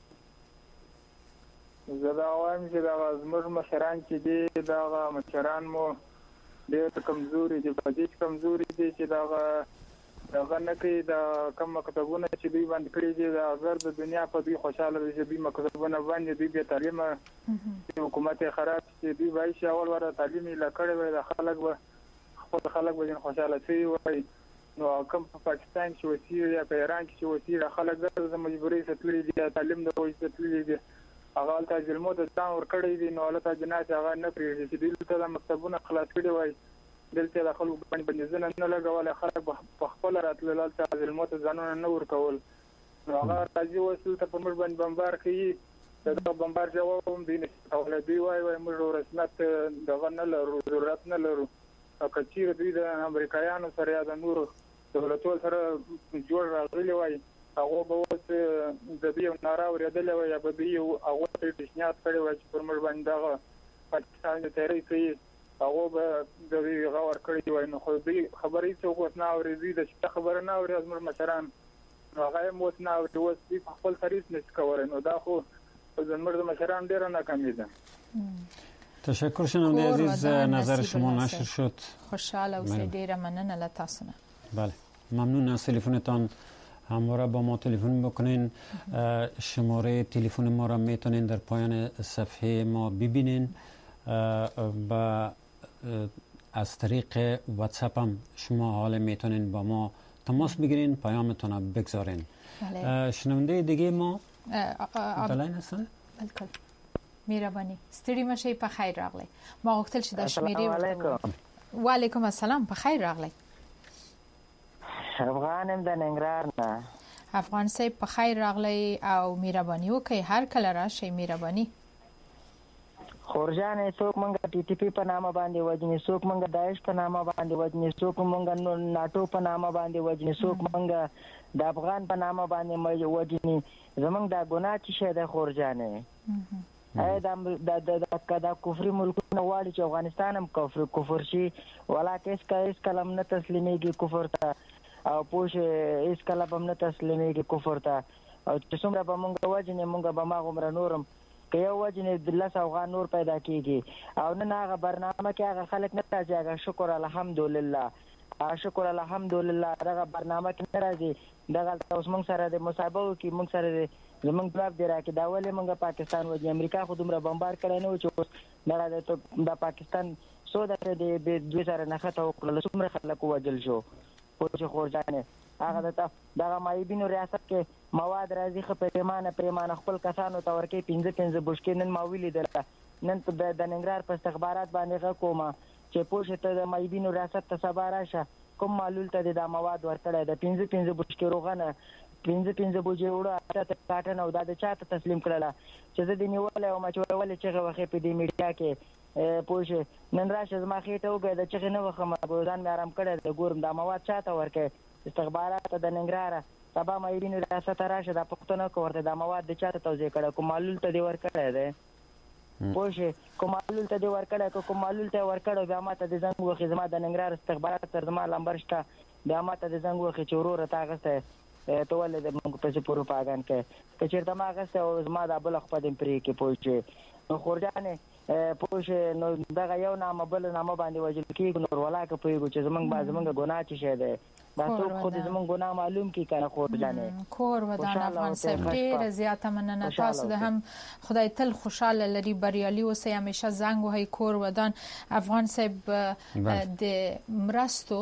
زه دا وایم چې دا زموږ مشران چې دي دا مشران مو ډېر کمزوري دي په دې کمزوري دي چې دا نه کوي دا کوم مکتبونه چې دوی باندې کړی دي دا غیر د دنیا په دوی خوشاله دي چې دوی مکتبونه باندې دوی به تعلیم حکومت خراب چې دوی وایي چې اول ور تعلیم لا کړی وي د خلک به خپل خلک به خوشاله شي وي نو کوم په پاکستان کې وسیله یا په ایران کې وسیله خلک د مجبوري ستلي دي تعلیم د وایي ستلي دي هغه ته ظلمو د ځان ور کړی دي نو له جنات هغه نه پریږدي چې دلته د مکتبونه خلاص کړي وای دلته د خلکو باندې بندیزونه نه لګول خلک په خپل راتلل ته ظلمو ته ځانونه نه ور کول نو هغه راځي وسیله ته په موږ باندې بمبار کوي دا بمبار جواب هم دي او له دوی وای موږ رسمت دغه نه لرو ضرورت نه لرو او کچیر دوی د امریکایانو سره یا د نورو دولتونو سره جوړ راغلي وای هغه به اوس د دې نارا ورېدل وای یا به دې هغه ته تشنیات کړي وای چې پر موږ باندې دغه پاکستان د تیری کوي هغه به د دې غوړ کړی وای نو خو دې خبرې څه وخت نه اورېدي د خبره نه اوري از مشران هغه مو نه اوري اوس دې خپل خرید نشي کولای نو دا خو زموږ د مشران ډیر ناکامي ده تشکر شنونده عزیز نظر شما نشر شد خوشحال اوسید ډیر مننه له تاسو نه بله ممنون از تلفنتان همواره با ما تلفن بکنین شماره تلفن ما را میتونین در پایان صفحه ما ببینین و از طریق واتساپ هم شما حالا میتونین با ما تماس بگیرین پیامتون رو بگذارین شنونده دیگه ما بلین هستن بالکل مهرباني ستړي مشه په خیر راغلی ما غوښتل چې د شمیرې وعلیکم السلام په خیر راغلی افغانم د ننګرهار نه افغان صاحب په خیر راغلی او مهرباني وکي هر کله راشي مهرباني خورجان څوک مونږه ټي ټي پی په نامه باندې وجني څوک مونږه داعش په نامه باندې وجني څوک مونږه ناتو په نامه باندې وجني څوک مونږه د افغان په نامه باندې وجني زمونږ د ګناه چې شه د خورجانې دا کفري ملکونه واړي چې افغانستان هم کفر شي ولاکه اس کلم نه تسلیمېږي کفر ته او پوش اس کله به نه تسلیمېږي کفر ته او چې څومره به مونږ وجنې مونږ به ما غومره نورم که یو وجنې د 10 افغان نور پیدا کیږي او نن هغه برنامه کې هغه خلک نه راځي هغه شکر الحمدلله شکر الحمدلله دغه برنامه کې نه راځي دغه اوس مونږ سره د مصابو کې مونږ سره زمونږ جواب دی راکې دا ولې مونږ پاکستان وځي امریکا خو دومره بمبار کړی نه و چې اوس د پاکستان څو دغه د دوی سره نښته وکړله څومره خلک ووژل شو پوه خورجانې هغه دغه مایبینو ریاست کې مواد راځي ښه پریمانه خپل کسانو ته ورکوي 15 بشکې نن ما ولیدله نن په د ننګرهار په استخبارات باندې غږ کومه چې پوه ته د مایبینو ریاست ته سبا راشه کوم معلول ته د مواد ورکړی د 15 بشکې روغنه 15 بوجې وړه اته کاټن او دا د چاته تسلیم کړله چې زه د نیولې او ما چې ولې چې غوښې په دې میډیا کې پوه نن راشه زما خېټه وګړه د چې نه وخم ځان مې آرام کړی د ګورم دا مواد چاته ورکړي استخبارات د ننګرهار سبا مایبینو ریاست راشه دا پښتنه کوړه دا مواد د چاته توزیع کړه کوم معلول ته دی ورکړی دی پوه کوم معلول ته دی ورکړی کوم معلول ته ورکړو بیا ماته د زنګ وخت زما د ننګرهار استخبارات تر زما لمبر شته بیا ماته د زنګ وخت چې ورور ته غسته ته ولې د موږ په پروپاګان کې که چیرته ما غسته او زما د بل خپل پرې کې پوه نو خورجانې پوه نو دغه یو نامه بل نامه باندې وجل کېږي نور ولاکه پوهېږو چې زمونږ ګناه چې شی دی دا څوک خو د زمونږ ګناه معلوم کړي که نه خورجانې کور ودان افغان صاحب ډېره زیاته مننه تاسو د هم خدای تل خوشحاله لري بریالي اوسئ همیشه زنګ وهئ کور ودان افغان صاحب د مرستو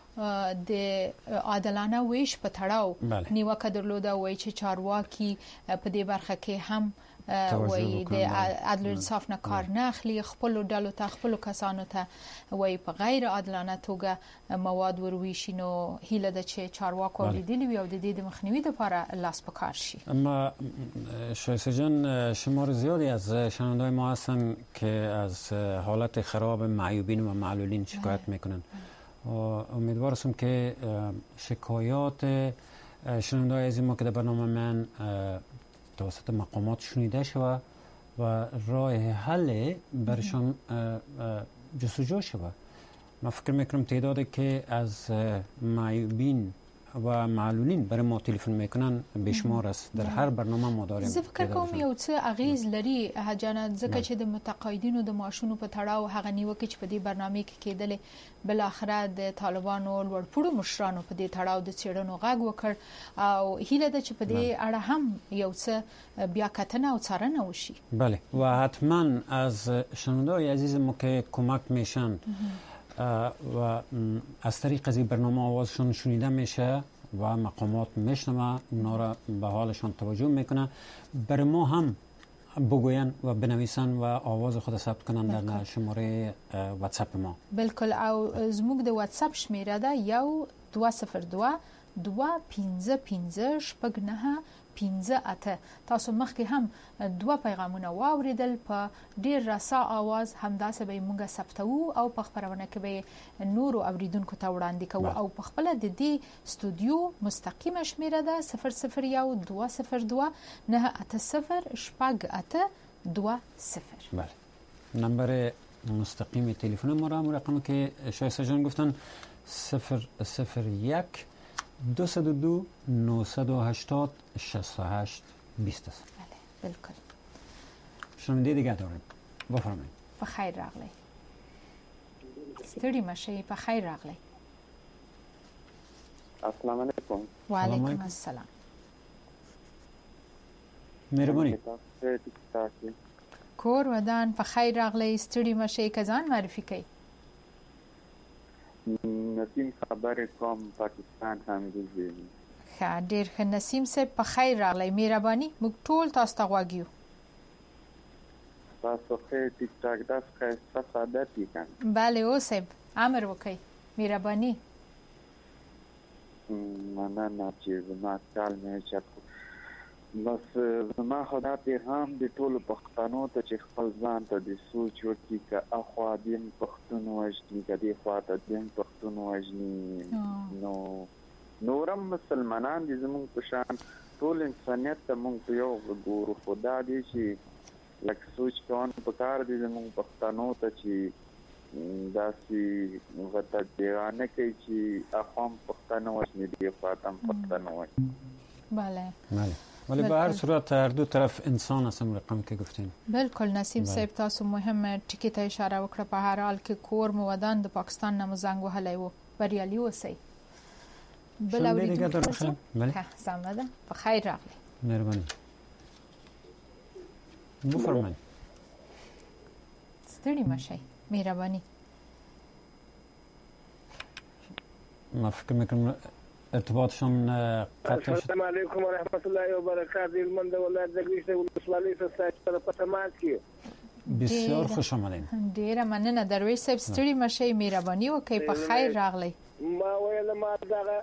د عادلانه ویش په تړاو نیوکه درلوده وایي چې چارواکي په دې برخه کې هم وایي د عدل انصاف نه کار نه اخلي خپل ډلو ته خپل کسانو ته وایي په غیر عادلانه توګه مواد ورویشي نو هیله ده چې چارواکو اوریدلی وي او د دې د مخنیوي لپاره لاس په کار شي. اما شایسته جان شمار زیادی از شنونده‌های ما هستن که از حالت خراب معیوبین و معلولین شکایت میکنن. امیدوار هستم که شکایات شنونده‌های عزیز ما که در برنامه من توسط مقامات شنیده شود و راه حل برشان جستجو شود. من فکر میکنم تعدادی که از معیوبین و معلولین برای ما تلفن میکنن بشمار است در هر برنامه ما داریم. زه فکر کوم یو څه اغیز لري حجانه ځکه چې د متقاعدینو د معاشونو په تړاو هغه نیوکه چې په دې برنامه کې کېدلې بل اخره د طالبانو لوړپوړو مشرانو په دې تړاو د چیرونو غږ وکړ او هیله ده چې په دې اړه هم یو څه بیا کتنه او څارنه وشي. بله و حتما از شنونده‌های عزیز ما که کمک میشن و از طریق از این برنامه آوازشون شنیده میشه و مقامات میشنوه اونا را به حالشان توجه میکنه بر ما هم بگوین و بنویسن و آواز خود ثبت کنن در شماره واتساپ ما. بالکل او زموږ د واتساپ شمیره ده 1202 255 شپږ 9 15 تاسو مخکې هم دوه پیغامونه واوریدل په ډیر رسا आवाज همداسې به موږ ثبتو او په خبرونه کې به نور اوریدونکو ته وړاندې کوو او په خپل د دې استودیو مستقیمه شمیره ده 001 202 980 شپږ 20. بله نمبر مستقیم تلفن ما را رقمی که شایسته جان گفتن 001 202 980 68 20 است. بله بالکل. شنونده دیگه داریم. بفرمایید. بخیر راغلی. ستړي مشه په خیر راغلی. السلام علیکم. و علیکم السلام. مهربانی. کور ودان په خیر راغلی ستړي مشه کزان معرفي کوي. نسیم خبر کوم پاکستان هم دی. ښه ډیر ښه نسیم صاحب په خیر راغلی مهرباني موږ ټول تاسو ته غواګیو. تاسو خیر ټیک ټاک داس ښه ساده دي کنه. بله او صاحب امر وکي مهرباني. مننه چې زما کال مې چاته بس زما خدا پیغام د ټولو پښتنو ته چې خپل ځان ته د سوچ وکړي که اخوا دین پښتون وژني که دې خوا ته دین پښتون وژني نو نورم مسلمانان دي زموږ په شان ټول انسانیت ته موږ په یو ګورو خو دا دی چې لږ سوچ کول پکار دي زموږ پښتنو ته چې داسې غدارانه کوي چې اخوا هم پښتانه وژني دې خوا ته هم پښتانه وژني. بله بله ولی به هر صورت هر دو طرف انسان هستم رقم که گفتین. بالکل نسیم صاحب تاسو مهم ټکی ته اشاره وکړه په هر حال کې کور مو ودان د پاکستان نه زنګ وهلی و بریالي اوسئ. بل اوریدونکو بله سمه ده په خیر راغلی. مهرباني. بفرمایئ. ستړي مشئ مهرباني. ما فکر میکنم ارتباطشان قطع. السلام علیکم و رحمت الله و برکاته. من د ولایت دګلیش ولسوالۍ څخه ستاسو په تماس کې. بسیار خوش آمدین. ډیره مننه درویش صاحب، ستړي مشي، مهرباني وکړئ، په خیر راغلی. ما ویل ما دغه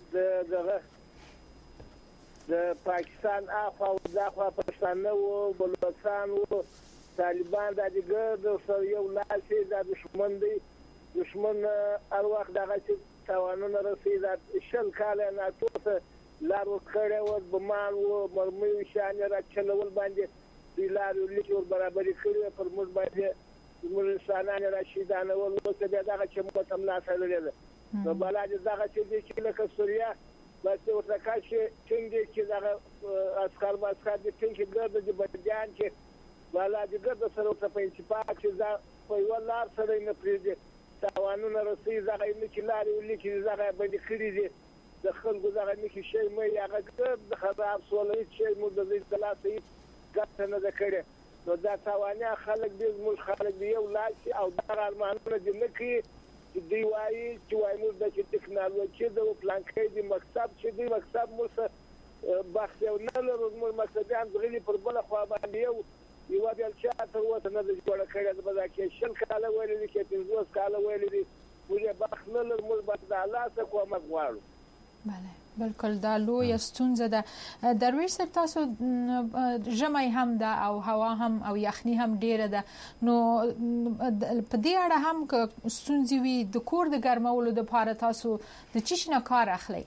د پاکستان اخوا او دغه پښتانه او بلوچستان او طالبان د دې سره یو لاسي د دشمن هر وخت دغه توانونه رسیدل. شل کال نه توسه لارو کړه او بمان او مرمي شان را چلول باندې د لارو لیکور برابرۍ کړې پر موږ باندې موږ انسانانه راشدانه ول او څه دغه چې موږ هم نه سره نو بلاد دغه چې لکه سوریا بس ورته کاشي څنګه چې دغه اسکار د څنګه ګرځي د بدیان چې بلاد ګرځي سره په پرنسپال چې دا په یو لار سره نه پریږدي توانونه رسي دغه چې لارې ولې دغه باندې خري دي د خلکو دغه نشي شي مې هغه د خراب سولې چې موږ د دې ثلاثي ګټه نه کړې نو دا توانیا خلک دې موږ خلک دی یو لاسي او دغه ارمانونه دې نه کوي دی وایي چې وایي موږ د ټکنالوژي د پلان کې د مکتب چې د مکتب موږ بحث یو نه لرو موږ مکتبیان غلي پر بل خو باندې یو بل چې تر اوسه نه جوړ کړی د بدا کې شل کاله ویلې دي چې 50 کاله ویلې دي موږ بحث نه لرو موږ به د الله څخه کوم غواړو. بله بالکل دا لویه ستونزه ده. درویش صاحب تاسو ژمی هم ده او هوا هم او یخني هم ډیره ده نو په دې اړه هم که ستونزې وي د کور د ګرمولو لپاره تاسو د چی شنه کار اخلي؟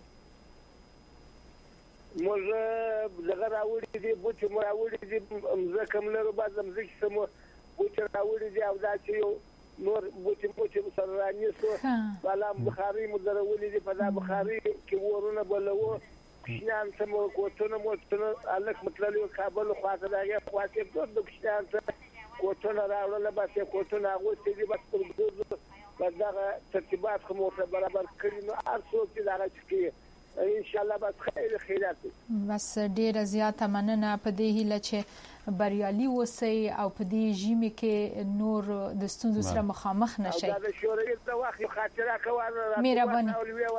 موږ دغه راوړي دي بوټي مو راوړي دي مزه کوم لرو بعد مزه سمو بوټي راوړي دي او دا چې نور بوټي سره رانیسو بالا بخاري مدرولې دي په دا بخاري کې ورونه بلوو کښنان سمو کوټونه موټونه الک مطلب کابل خواته داګه خواته د کښنان کوټونه راوړل بس کوټونه غوښتي دي بس په دغه ترتیبات کوم برابر کړی نو ارڅو چې دا راځي ان شاء الله بس خیرات بس ډیره زیاته مننه په دې هیله چې بریالي وسی او په دې ژمي کې نور د ستونزو سره مخامخ نشي. دا د شورای د وخت خاطره کوي مهرباني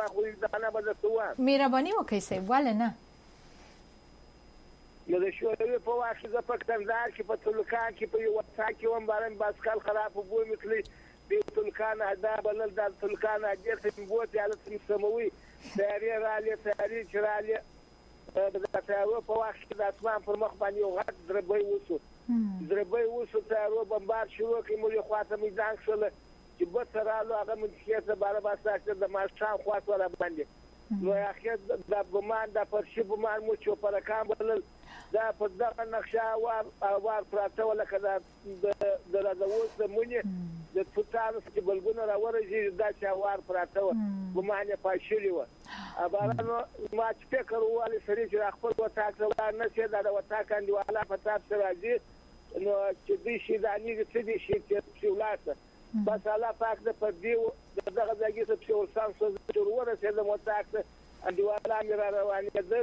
وکړئ سي ولې نه نو د شورای په وخت د پکتندار کې په تلکان کې په یو وڅا کې وم بارن باسکل خراب وبو مثلی د تلکان ادا بلل د تلکان اجر بوت یا د سموي تیاری رالی تیاری چرالی د تیارو په وخت کې د اسمان پر مخ باندې یو غټ دربۍ وسو تیارو بمبار شروع کړي مو خواته میدان شول چې به ترالو هغه منځکې ته بار باساکته د ماشام خواته را باندې نو اخر د ګمان د پرشي ګمان مو چې پر کام بلل دا په دغه نقشه وار پراته ولکه د راځوس د مونږ د توتانو چې بلګونه راورځي دا چې وار پراته و ګمان یې پاشلی و ابارانو ما چې فکر والی سړي چې خپل وټاک نه شي دا د وټاک انډیواله په تاسو راځي نو چې دې شي دانی چې دې شي چې ولاته بس الله پاک د پدې دغه ځای ته چې ورسان څو ورسې د وټاک انډیواله مې روانېدل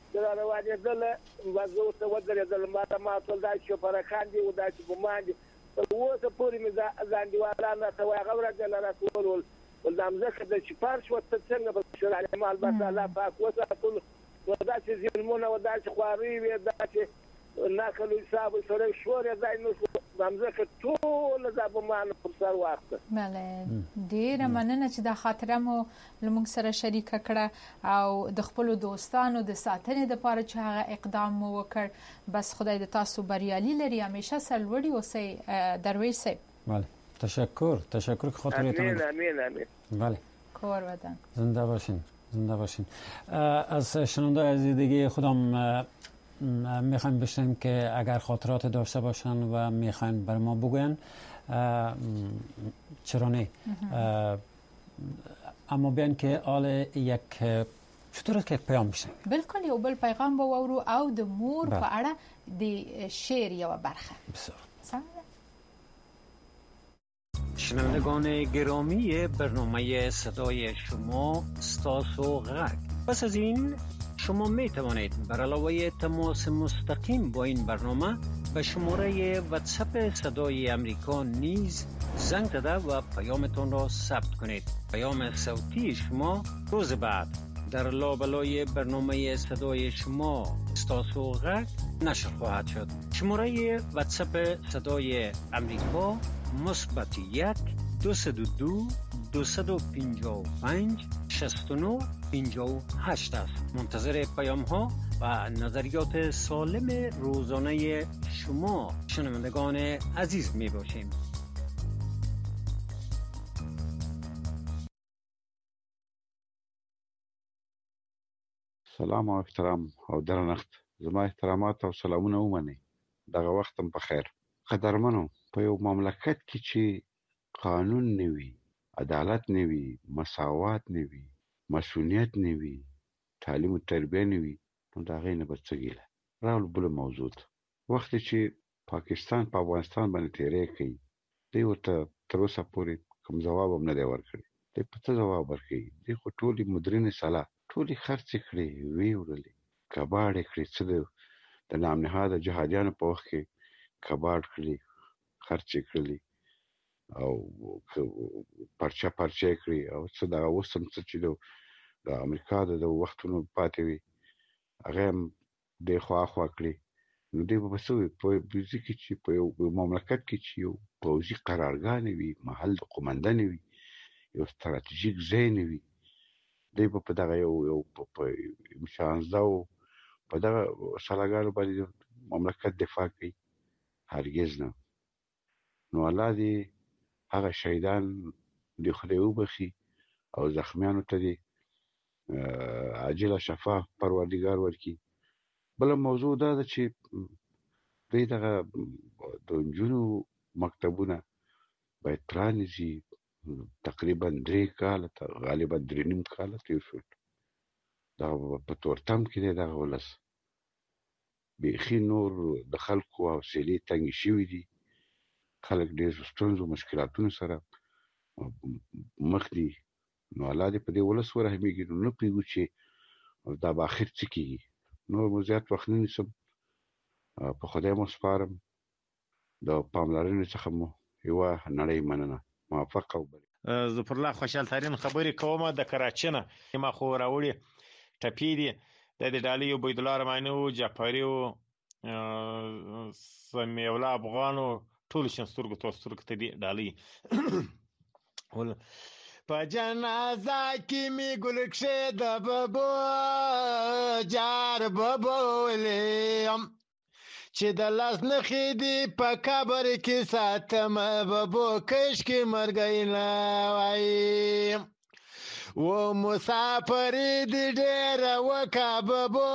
وازو ته ودرېدل ما ټول دا چې پر کان دی او دا چې ګمان دي اوسه پوری مې ځاندیواله نه ته هغه ورځ له راټول ولدم ځکه د شپارش وته څنګه په شرع مال بس الله پاک وساتل ودا چې ظلمونه ودا چې خواري وي دا چې ناکلو حساب سره شوري ځای نو ځکه ټول زبمان پر سر وخت بله ډیره مننه چې دا خاطره مو لمونږ سره شریک کړه او د خپل دوستانو د ساتنې لپاره چې هغه اقدام مو وکړ بس خدای د تاسو بریالي لري همیشه سرلوړي اوسئ درویش صاحب. بله تشکر که خاطرتون امین بله کور بدن زنده باشین از شنونده عزیز دیگه خودم میخوایم بشنیم که اگر خاطرات داشته باشن و میخواین بر ما بگوین چرا نه اما بیان که آل یک چطور که پیام بشنیم بالکل یو بل پیغام باورو او د مور په اړه د شعر یو برخه بسیار شنوندگان گرامی برنامه صدای شما ستاسو غږ پس از این شما می توانید بر علاوه تماس مستقیم با این برنامه به شماره واتساپ صدای امریکا نیز زنگ داده و پیامتان را ثبت کنید. پیام صوتی شما روز بعد در لابلای برنامه صدای شما استاسو غرب نشر خواهد شد. شماره واتساپ صدای امریکا مثبت 1 202 255 69 58 است. منتظر پیام ها و نظریات سالم روزانه شما شنوندگان عزیز می باشیم. سلام او احترام او درنښت. زما احترامات او سلامونه ومنئ. دغه وخت هم په خیر. قدرمنو، په یو مملکت کې چې قانون نه وي، عدالت نه وي، مساوات نه وي، مسؤلیت نه وي، تعلیم و تربیه نه وي، نو د هغې نه به څه ګیله. راولو بله موضوع ته. وخت چې پاکستان په افغانستان باندې تیری کوي، دوی ورته تر اوسه پورې کوم ځواب هم نه دی ورکړی. دوی په څه ځواب ورکوي؟ دوی خو ټولې مدرنې سلاح ټولې خرڅې کړې، ویې وړلې، کباړې کړې. څه د نامنهاده جهادیانو په وخت کې کباړ کړي، خرڅې کړلې او پرچه کړي. او څه دغه اوس هم څه چې د امریکا د وختونو پاتې وي، هغه هم دې خواخوا کړي. نو دوی به څه وي؟ په بيزي کې چې په یو مملکت کې چې یو پوځي قرارګاه نه وي، محل د قومنده نه وي، یو ستراتیژیک ځای نه وي، دوی به په دغه یو په M16 په دغه سلاګانو باندې مملکت دفاع کوي؟ هرګز نه. نو الله دې هغه شهیدان دې خدای وبخي او زخمیانو ته دې عاجله شفا پروردګار ورکړي. بله موضوع دا ده چې دوی دغه د نجونو مکتبونه باید پرانیزي. تقریبا 3 کاله غالبا 3.5 کاله تیر شول. دغه په تورتم کې دی دغه ولس. بیخي نور د خلکو حوصلې تنګې شوي دي. خلک ډېر ستونزو مشکلاتونو سره مخ دي. نو الله دې په دې ولس ورحمېږي. نو نه پوهېږو چې دا به اخر څه کېږي. نور مو زیات وخت نه نیسم، په خدای مو سپارم. د پاملرنې څخه مو یوه نړۍ مننه. موفق او بری. ظفرالله خوشحال ترین خبرې کومه د کراچۍ نه. ما خو راوړي ټپې دي د دې ډالۍ عبیدالله رحماني و، جعفري و، سمیع الله افغان و، ټولو شین سترګو تور سترګو ته دي ډالۍ. په جنازه کې مې ګل کښېده ببو جار ببو ولیم، چې د لاس نښې دي په قبر کې ساتم ببو کشکې مرګی نه وایي. و مسافرې دې ډېره وکه ببو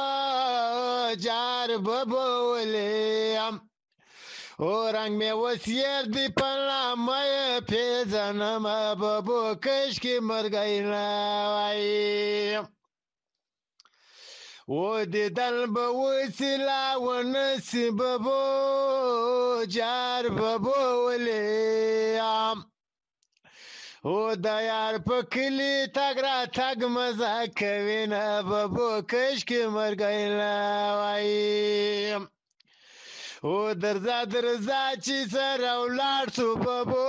جار ببو ولیم، او رنگ مې وسیر دی په نامه یې پېژنم ببو کشکې مرګی نه وایي. و دیدن به وسیله ونسي ببو جار ببو ولیم، او د یار په کلي تګ راتګ مزه کوي نه ببو کشکې مرګی نه وایي. او درځه چې سره ولاړ سو ببو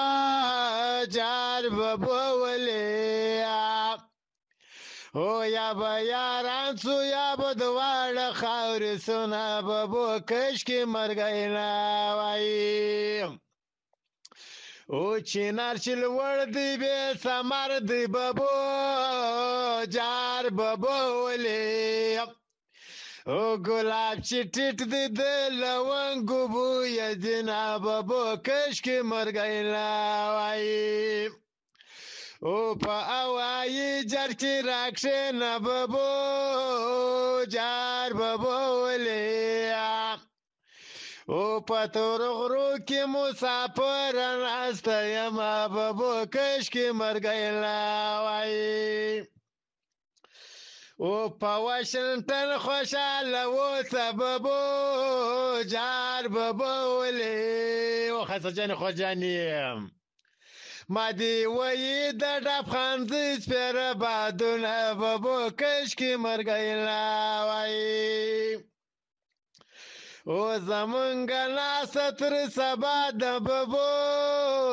جار ببو ولیم، او یا به یاران سو یا به دواړه خاورې سو نه ببو کشکې مرګی نه وایي. او چنار چې لوړ دی بې ثمر دی ببو جار ببو ولیم، او ګلاب چې ټیټ دی د لونګو بویه دی نه ببو کشکې مرګی نه وایي. او په هوایي جر کې راکښېنه ببو جار ببو ولیم، او په تور غرو کې مسافر ناسته یم ببو کشکې مرګی نه وایي. او په واشنګټن خوشحاله اوسه ببو جار ببو ولیم. او خسه جانې خوجانې ما دی وی د ډب خانځي سپېره بادونه ببو کشکې مرګی نه وایي. او زمونږ ناسه تر سبا د ببو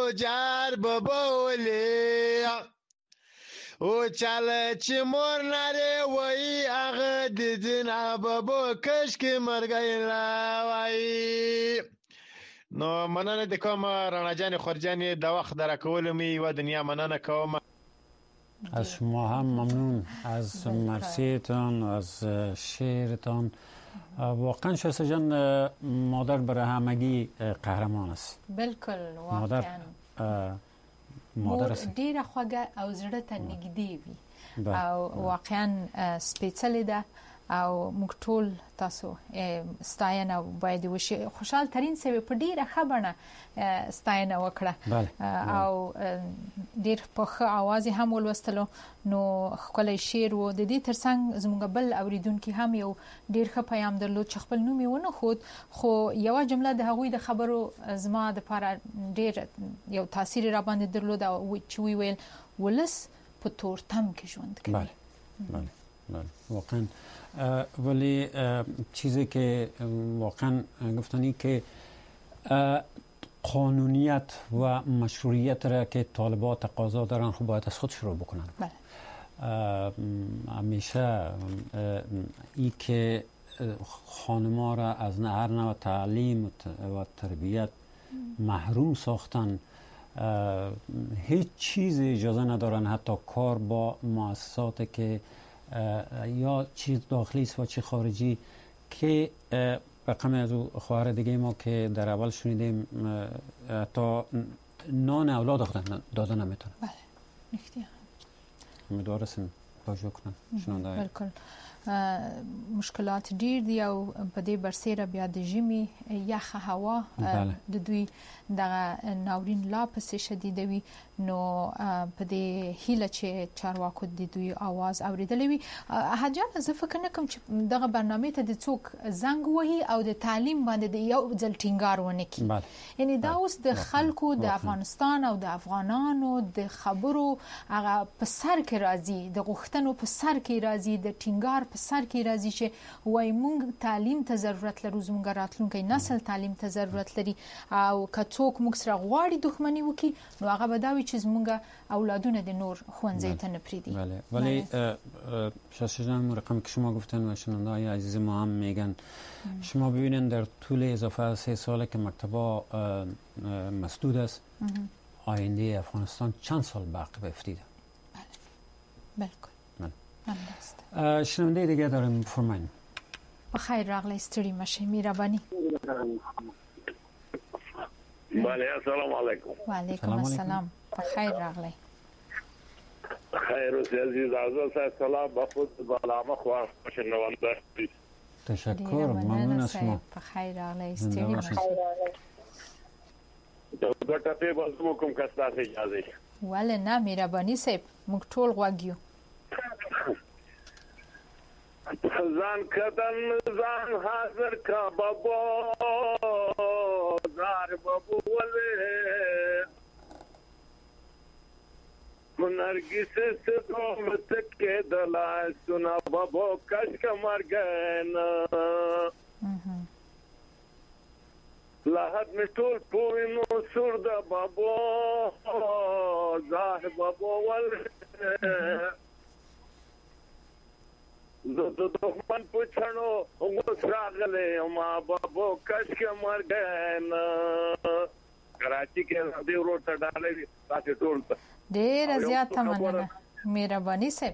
جار ببولی او چاله چې مور ناره وای هغه د دنا بابو کشکې مرګی لا وای. نو مننه د کوم رانا جان خورجانی د وخت در کول می و دنیا مننه کوم. از شما هم ممنون از مرسیتان، از شعرتان. واقعا شایسته جان مادر برای همگی قهرمان است. بالکل مادر مور ډیره خوږه او زړه ته نږدې وي او واقعا سپیڅلې ده او موږ ټول تاسو ستاینه باید وشي. خوشحال ترین سوي په ډیره خبره ستاینه وکړه او ډیر په ښه आवाज هم ولوستلو. نو خپل شعر و د دې ترڅنګ زموږ بل اوریدونکو هم یو ډیر ښه پیغام درلود چې خپل نوم یې ونه خود، خو یو جمله د هغوی د خبرو زما د لپاره ډیر یو تاثیر را باندې درلود او چې ویل ولس په تورتم کې ژوند کوي. بله واقعا. ولی چیزی که واقعا گفتنی که قانونیت و مشروعیت را که طالبان تقاضا دارن خب باید از خود شروع بکنن. همیشه ای که خانما را از هر نوع تعلیم و تربیت محروم ساختن، هیچ چیز اجازه ندارن حتی کار با مؤسسات که یا چیز داخلی است و چی خارجی که رقم از خواهر دیگه ما که در اول شنیدیم تا نان اولاد داده نمیتونه. بله نکته امیدوارم باجو کنن شنونده. بالکل مشکلات ډیر دي او په دې برسېره بیا د ژمي یخه هوا د دوی دغه ناورین لا پسې شدیدوي. نو په دې هیله چې چارواکو د دوی आवाज اوریدلې وي. حاجان زه فکر نه کوم چې دغه برنامه ته د څوک زنګ وهي او د تعلیم باندې د یو ځل ټینګار ونه کړي. یعنی دا اوس د خلکو د افغانستان او د افغانانو د خبرو هغه په سر کې راځي، د غوښتنو په سر کې راځي، د ټینګار په سر کې راځي چې وای مونږ تعلیم ته ضرورت لرو، زموږ راتلونکي نسل تعلیم ته ضرورت لري او که څوک موږ سره غواړي دښمني وکړي نو هغه به دا وي چې زموږ اولادونه د نور ښوونځي ته نه پریږدي. بله ولی شایسته جان رقم که شما گفتن و شنونده‌های عزیز ما هم میگن شما ببینید در طول اضافه از 3 ساله که مکتبا مسدود است آینده افغانستان چند سال باقی افتیده. بله شنونده دیگه داریم فرمایید. بخیر راغلی ستړي مشه مهرباني. بله السلام علیکم. و علیکم السلام. بخیر راغلی. خیر اوسې عزیز اعزاز سلام به خود بالامه خواه شنونده. تشکر ممنون از شما. بخیر راغلی ستړي مشه. دا ټپه به زموږ کوم کس تاسو اجازه. ولې نه مهرباني صاحب موږ ټول غوږ یو. زان کدن زان حاضر کا بابا زار بابو وله نرگس سے دومت کے دلا سنا بابو کش کا مر گئے نا لاحت میں ټول پوینو سرد بابو زار بابو وله دو دښمن پوښتنو اوس راغله ما بابو کش کې مر گئے نا کراچي کې دې روټ ته ډالې تاسو ټول ډېر زیات مننه مهرباني صاحب.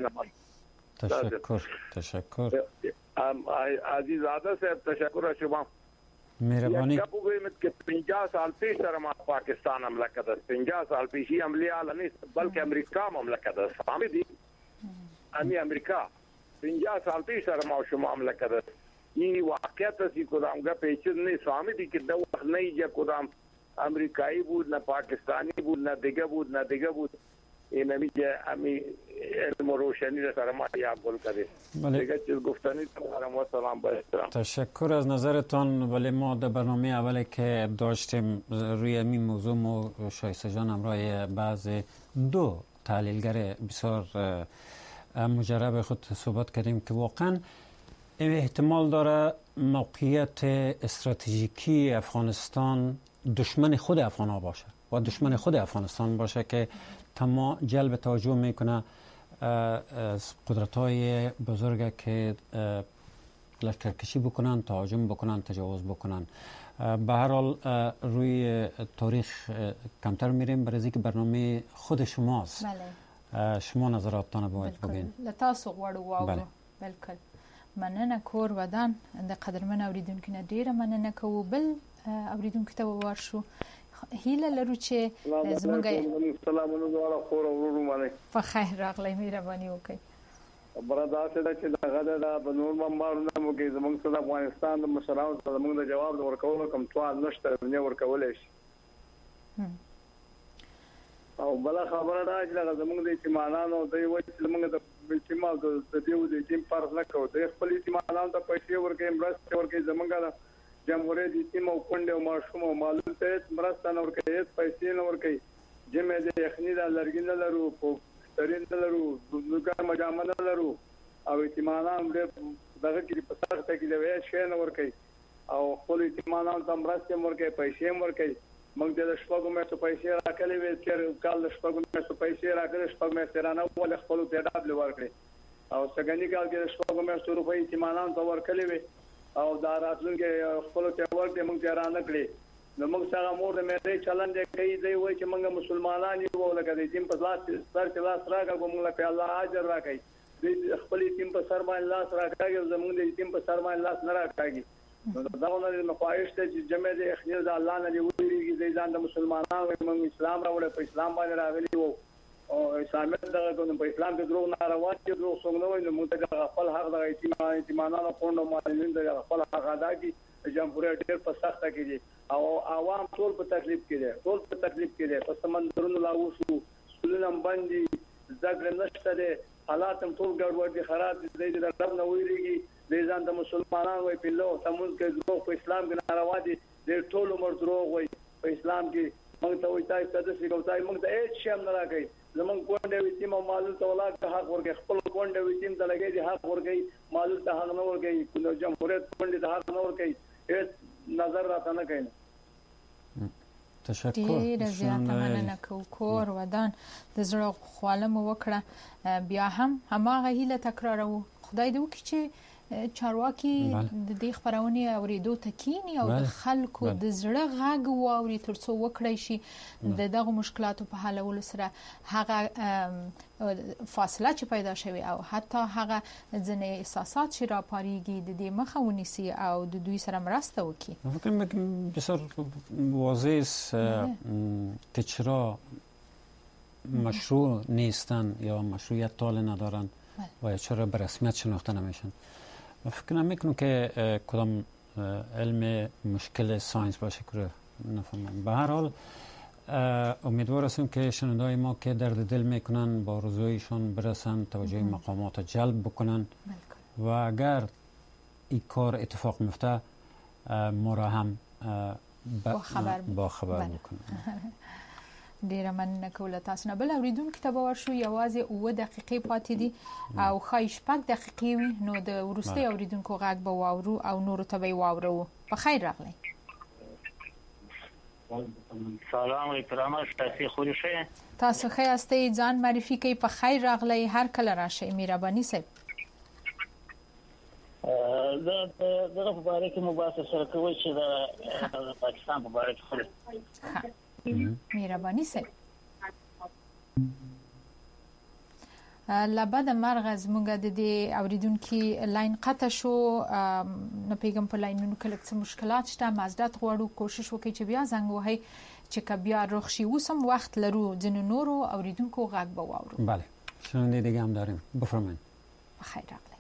تشکر عزیز عادل صاحب تشکر شما مهربانی. یا بگویم که 50 سال پیش در ما پاکستان حمله کرده 50 سال پیشی حمله حالا نیست بلکه امریکا حمله کرده فهمیدی امریکا 50 سال پیش در ما شما حمله کرده. این واقعیت است که کدام گپ پیچیده نیست فهمیدی که دو وقت نیجا کدام امریکایی بود نه پاکستانی بود نه دیگه بود این همیشه همی علم و روشنی را سر ما یاد گل کرده. دیگه چیز گفتنی دارم و سلام با احترام. تشکر از نظرتان. ولی ما در برنامه اولی که داشتیم روی این موضوع ما شایسته جان همراه بعض دو تحلیلگر بسیار مجرب خود صحبت کردیم که واقعا احتمال داره موقعیت استراتژیکی افغانستان دشمن خود افغان ها باشه. و دشمن خود افغانستان باشه که جلب توجه میکنه قدرت‌های بزرگ که لشکرکشی بکنن، تهاجم بکنن، تجاوز بکنن. به هر حال روی تاریخ کمتر میریم برای اینکه برنامه خود شماست. بله. شما نظراتتان باید بگین. لتاسو غواړو واورو. بالکل. مننه کور ودان د قدرمن اوریدونکو نه ډیره مننه کوو. بل اوریدونکو ته ورشو هیله لرو چې زمونږ سلامونه دواړه خور او ورونو باندې په خیر راغلی. مهرباني وکړئ. بردا سره چې دغه د بنور ممبارونه مو کې زمونږ د افغانستان د مشرانو ته زمونږ د جواب ورکولو کوم توان نشته نه ورکولای شي. او بل خبره دا چې زمونږ د اعتمادانو د یو چې زمونږ د اعتماد د دیو د ټیم فرض نه کوي. د خپل اعتمادانو ته پیسې ورکړي، مرسته ورکړي، زمونږ د جمهوریت د ټیم او کونډه او ماشوم او معلوم ته مرسته نه ورکړي، پیسې نه ورکړي. جمع د یخني د لرګي نه لرو، په ترين نه لرو، دغه مجامع نه لرو او اعتمادان دغه کې په سخته کې د وې شي نه ورکړي او خپل اعتمادان ته مرسته ورکړي، پیسې ورکړي. موږ د شپږو میاشتو پیسې راکړې وې چې کال د شپږو میاشتو پیسې راکړې، شپږ میاشتې رانه ول خپل تعداد لورکړي او څنګه کال کې د شپږو میاشتو روپۍ اعتمادان ته ورکړې وې او دا راتلونکي خپل تعداد دې موږ رانه کړې. نو موږ څنګه مور د مې چلند کوي دی وای چې موږ مسلمانان یو لکه د دین په لاس سر کې لاس راکړو، موږ له الله اجر راکړي. د خپل دین په سر باندې لاس راکړي، زموږ د دین په سر باندې لاس نه راکړي. دا ونه د مخايش ته چې جمع د اخنیر د الله نه دی ویریږي د ځان د مسلمانانو موږ اسلام راوړل، په اسلام باندې راغلي وو او اسلامت دغه کوم په اسلام کې دروغ ناروا دي، دروغ څنګه وایي نو موږ ته خپل حق د اعتمادانو کوو معلمین د خپل حق ادا کړي. جمهوریت ډېر په سخته کې دي او عوام ټول په تکلیف کې دي، ټول په تکلیف کې دي. په سمندرونو لاو شو، سولونه باندې زګر نشته دي، حالات هم ټول ګډوډ دي، خراب دي. د رب نه ویریږي د ځان د مسلمانانو وي په لو تمون کې دروغ په اسلام کې ناروا دي، د ټول عمر دروغ وي په اسلام کې. موږ ته وایي تاسو د څه کوي، موږ ته هیڅ شی نه راکړي. زمونږ کونډه وي چې معلوم ته ولادت ته حق ورکړي، خپل کونډه وي چې ته لګي دي حق ورکړي، معلوم ته حق نه ورکړي، کوم جمهوریت کونډه ته حق نه ورکړي، هیڅ نظر راته نه کوي. تشکر. ډیره زیاته مننه کوو. کور ودان د زړه خواله مو وکړه. بیا هم هماغه هیله تکراروو. خدای دې وکړي چې چارواکي د دې خبرونه اوریدو ته کینی او د خلکو د زړه غږ واوري ترڅو وکړی شي د دغه مشکلاتو په حلولو سره هغه فاصله چې پیدا شوی او حتی هغه ځنې احساسات چې راپاریږي د دې مخه ونیسي او د دوی سره مرسته وکړي. فکر می‌کنم بسیار واضح است که چرا مشروع نیستن یا مشروعیت طال ندارن و چرا به رسمیت شناخته نمیشن. فکر نمیکنم که کدام علم مشکل ساینس باشه که نفهمم. به هر حال امیدوار هستیم که شنونده‌های ما که درد دل میکنن با آرزویشان برسن، توجه مقامات جلب بکنن و اگر این کار اتفاق میفته ما را هم با خبر بکنن. ډیره مننه کوله تاسو نه. بل اوریدونکو ته به ورشو. یوازې اوه دقیقې پاتې دي او ښایي 6 دقیقې وي نو د وروستي اوریدونکو غږ به واورو او نورو ته به یې واورو. په خیر راغلی. سلام علیکم. تاسو خو ښه؟ تاسو ښه یاستئ؟ ځان معرفي کوئ. په خیر راغلی. هر کله راشئ. مهرباني صاحب. دغه په باره کې مباحثه سره کوي چې د پاکستان په باره کې مهرباني صاحب. لبد مرغ زموږ د دې اوریدونکو لاین قطع شو. نه پیغام په لاینونو کې لږ څه مشکلات شته. معذرت غواړو. کوشش وکړئ چې بیا زنګ وهئ چې که بیا رخ شي. اوس هم وخت لرو ځینو نورو اوریدونکو غږ به واورو. بله شنونده دیگه هم داریم. بفرمایید. بخیر راغلی.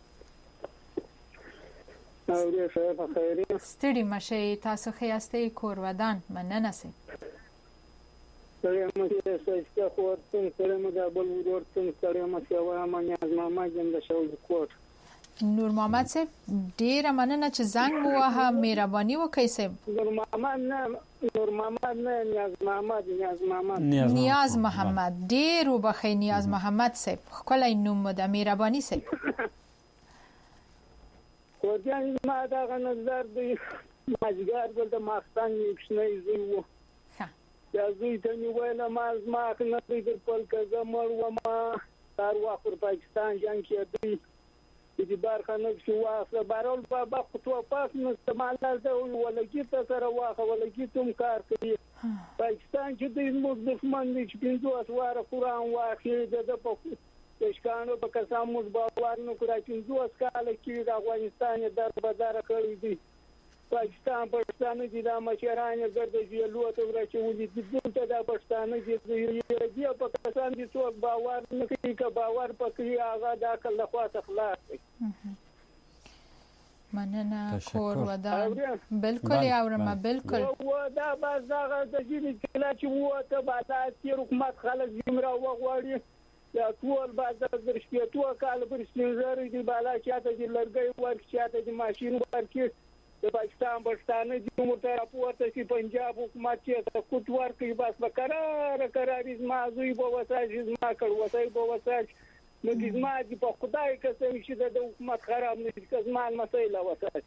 بخیر. ستړي مشئ. تاسو ښه یاستئ؟ کور ودان. مننه صاحب. سلام علیکم. خورتون سلام د ابل ورتون سلام سلام نیاز محمد د شاول کوټ. نور محمد صاحب ډیره مننه چې زنګ مو واه. مهرباني وکړئ صاحب. نور محمد نه نیاز محمد. ډیر وبخښئ نیاز محمد صاحب. ښکلی نوم د مهرباني صاحب. خو ځان ما دا نظر دی ماجګر د ماختان یو شنه زیو یا زوی ته مې ویله ما زما حق نه دی در خپل که زه مړ ومه هر وخت پر پاکستان جنګ کېدی چې برخه نه شي واخله بهرحال بابا خو توپک نشته ما لازم ولګي ته سره واخه ولګي ته کار کوي پاکستان چې دوی زموږ دښمن دی چې 50 واره قرآن واخلي د په اشکانو په قسم موږ باور نه کړو 50 کاله کې د افغانستان در بدر کړی دی پاکستان پښتانه دي د مشران ګرځي جیلو ته ورچولې دي د پښتانه دي په قسم دي څوک باور نه کوي که باور پکې هغه د عقل له خوا اخلاق دی مننه کور ودان بالکل اورم بالکل و دا بازار د جینې کله چې وته بالا چې حکومت خلک زمرا وغوړي یا ټول بازار د شپېتو کال پر سپینځري دی بالا چاته د لرګي ورک چاته د ماشين ورکی د پاکستان پښتانه د موټر راپورته چې پنجاب حکومت چې کوټ ورکي بس به قرار زمازوي به وساج زما کړ وسای به وساج نو د زما د په خدای قسم چې د حکومت خراب نه شي زما مسایل وساج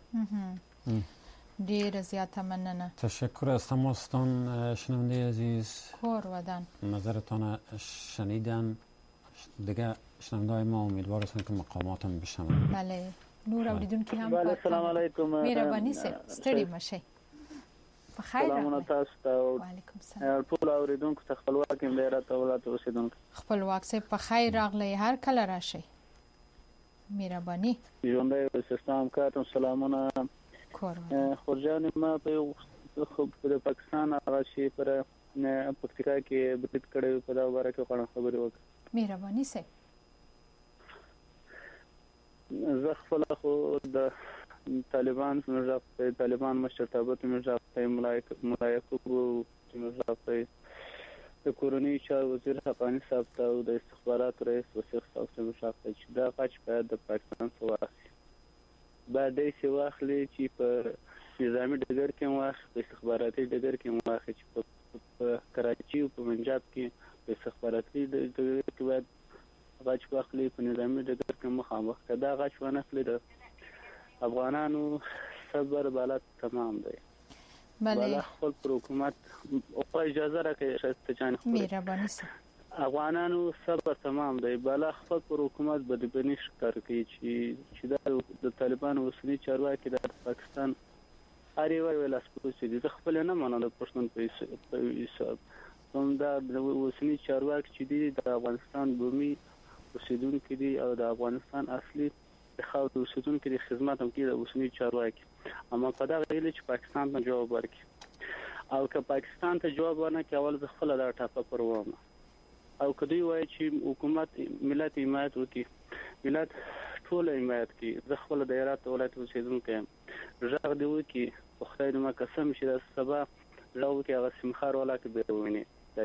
ډیر زیاته مننه تشکر از تماستان شنونده عزیز کور ودان نظرتان شنیدن دیگه شنونده ما امیدوار هستم که مقاماتم بشنون بله نور اوریدونکي هم بله السلام علیکم مهرباني ستړي مشه په خیر سلامونه تاسو ته وعلیکم السلام ټول اوریدونکو ته خپلواک امارات ولایت اوسیدونکو خپلواک سه په خیر راغلی هر کله راشي مهرباني ژوندۍ سیستم کاتم سلامونه کور خورجان ما په خو د پاکستان هغه شي پر پکتیکا کې بریټ کړي په دا واره کې خبرې وکړه مهرباني سه زه خپل خو د طالبان مشرف طالبان مشرتابه مشرف ملایکو مشرف د کورنۍ چار وزیر حقانی صاحب ته او د استخبارات رئیس وسیق صاحب ته مشرف چې دا غچ باید د پاکستان څخه بعد یې واخلي چې په نظامی ډګر کې واخلي په استخباراتي ډګر کې واخلي چې په کراچي او په پنجاب کې په استخباراتي ډګر کې باید غچ واخلي په نظامی ډګر کې مخامخ کدا غچ ونخلي د افغانانو صبر بالا تمام دی بله خپل حکومت او اجازه راکړي شته جان مهرباني سه افغانانو صبر تمام دی بالا خپل حکومت بدبني ښکار کوي چې د طالبانو وسنی چارواکي د پاکستان هرې ویل اسپوس دي خپل نه منو د پښتون په حساب هم دا د وسنی چارواکي چې دي د افغانستان بومي اوسیدونکو دي او د افغانستان اصلي خاور اوسیدونکو دي خدمت هم کوي د وسنی چارواکي اما په دا ویل چې پاکستان ته جواب ورکړي او که پاکستان ته جواب ورنکړي اول ځ خپل دا ټاپه پروامه او کدی وای چې حکومت ملت حمایت وکړي ملت ټول حمایت کوي زه خپل د هرات ولایت اوسیدونکو یم ژغ دی وکړي په خدای دې ما قسم چې د سبا ژغ وکړي هغه سیمخار ولا کې به ویني دا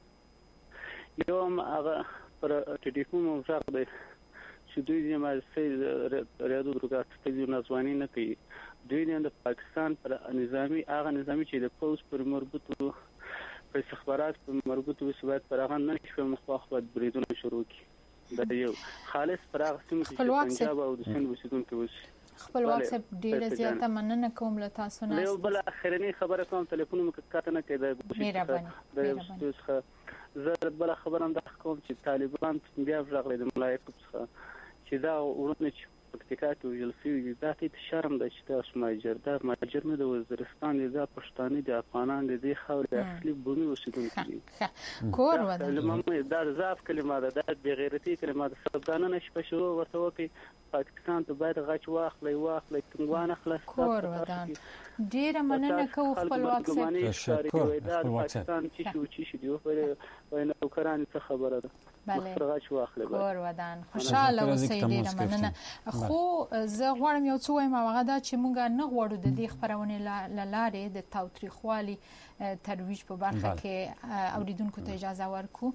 یو هغه پر ټلیفون مو ژغ دی چې دوی یې ما سي ریاضو درګه ستې نازوانی نه کوي دوی د پاکستان پر نظامی هغه نظامی چې د پوز پر مربوطو په استخبارات په مربوطو وسوات پر هغه نه شو مخاطبت بریدونه شروع کی دا یو خالص پر هغه سیمه چې پنجاب او د سند وسیدونکو وس خپلواک صاحب ډیره زیاته مننه کوم له تاسو نه یو بل اخرنی خبره کوم ټلیفون مو کاته نه کېده مهرباني زه بل خبره هم د کوم چې طالبان بیا ورغلي د ملایکو څخه چې دا ورونه چې پکتیکا کې ویل شوی دا ته شرم ده چې تاسو ماجر نه د وزیرستان د پښتاني د افغانان د خاورې اصلي بومي اوسیدونکو دي کور ودا کلمه دا ضعف کلمه ده د بغیرتی کلمه ده سبدانه نشي په شروع ورته وکي پاکستان ته باید غچ واخلي کوموانه خلاص کور ودا ډیره مننه کوم خپلواک صاحب تشکر پاکستان چې شي دی په نوکران څه خبره ده بله کور ودان خوشاله اوسئ ډیره مننه خو زه غواړم یو څه وایم هغه دا چې موږ نه غواړو د دې خبرونې لارې د تاوتریخوالي ترویج په برخه کې اوریدونکو ته اجازه ورکو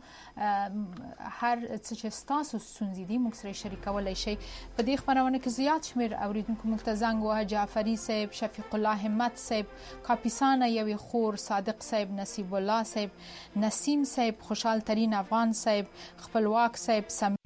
هر څه چې تاسو ستونزې دي موږ سره شریکولای شئ په دې خبرونه کې زیات شمیر اوریدونکو موږ ته زنګ وهه جعفری صاحب شفیق الله همت صاحب کاپیسان یوې خور صادق صاحب نصیب الله صاحب نسیم صاحب خوشحال ترین افغان صاحب خپلواک صاحب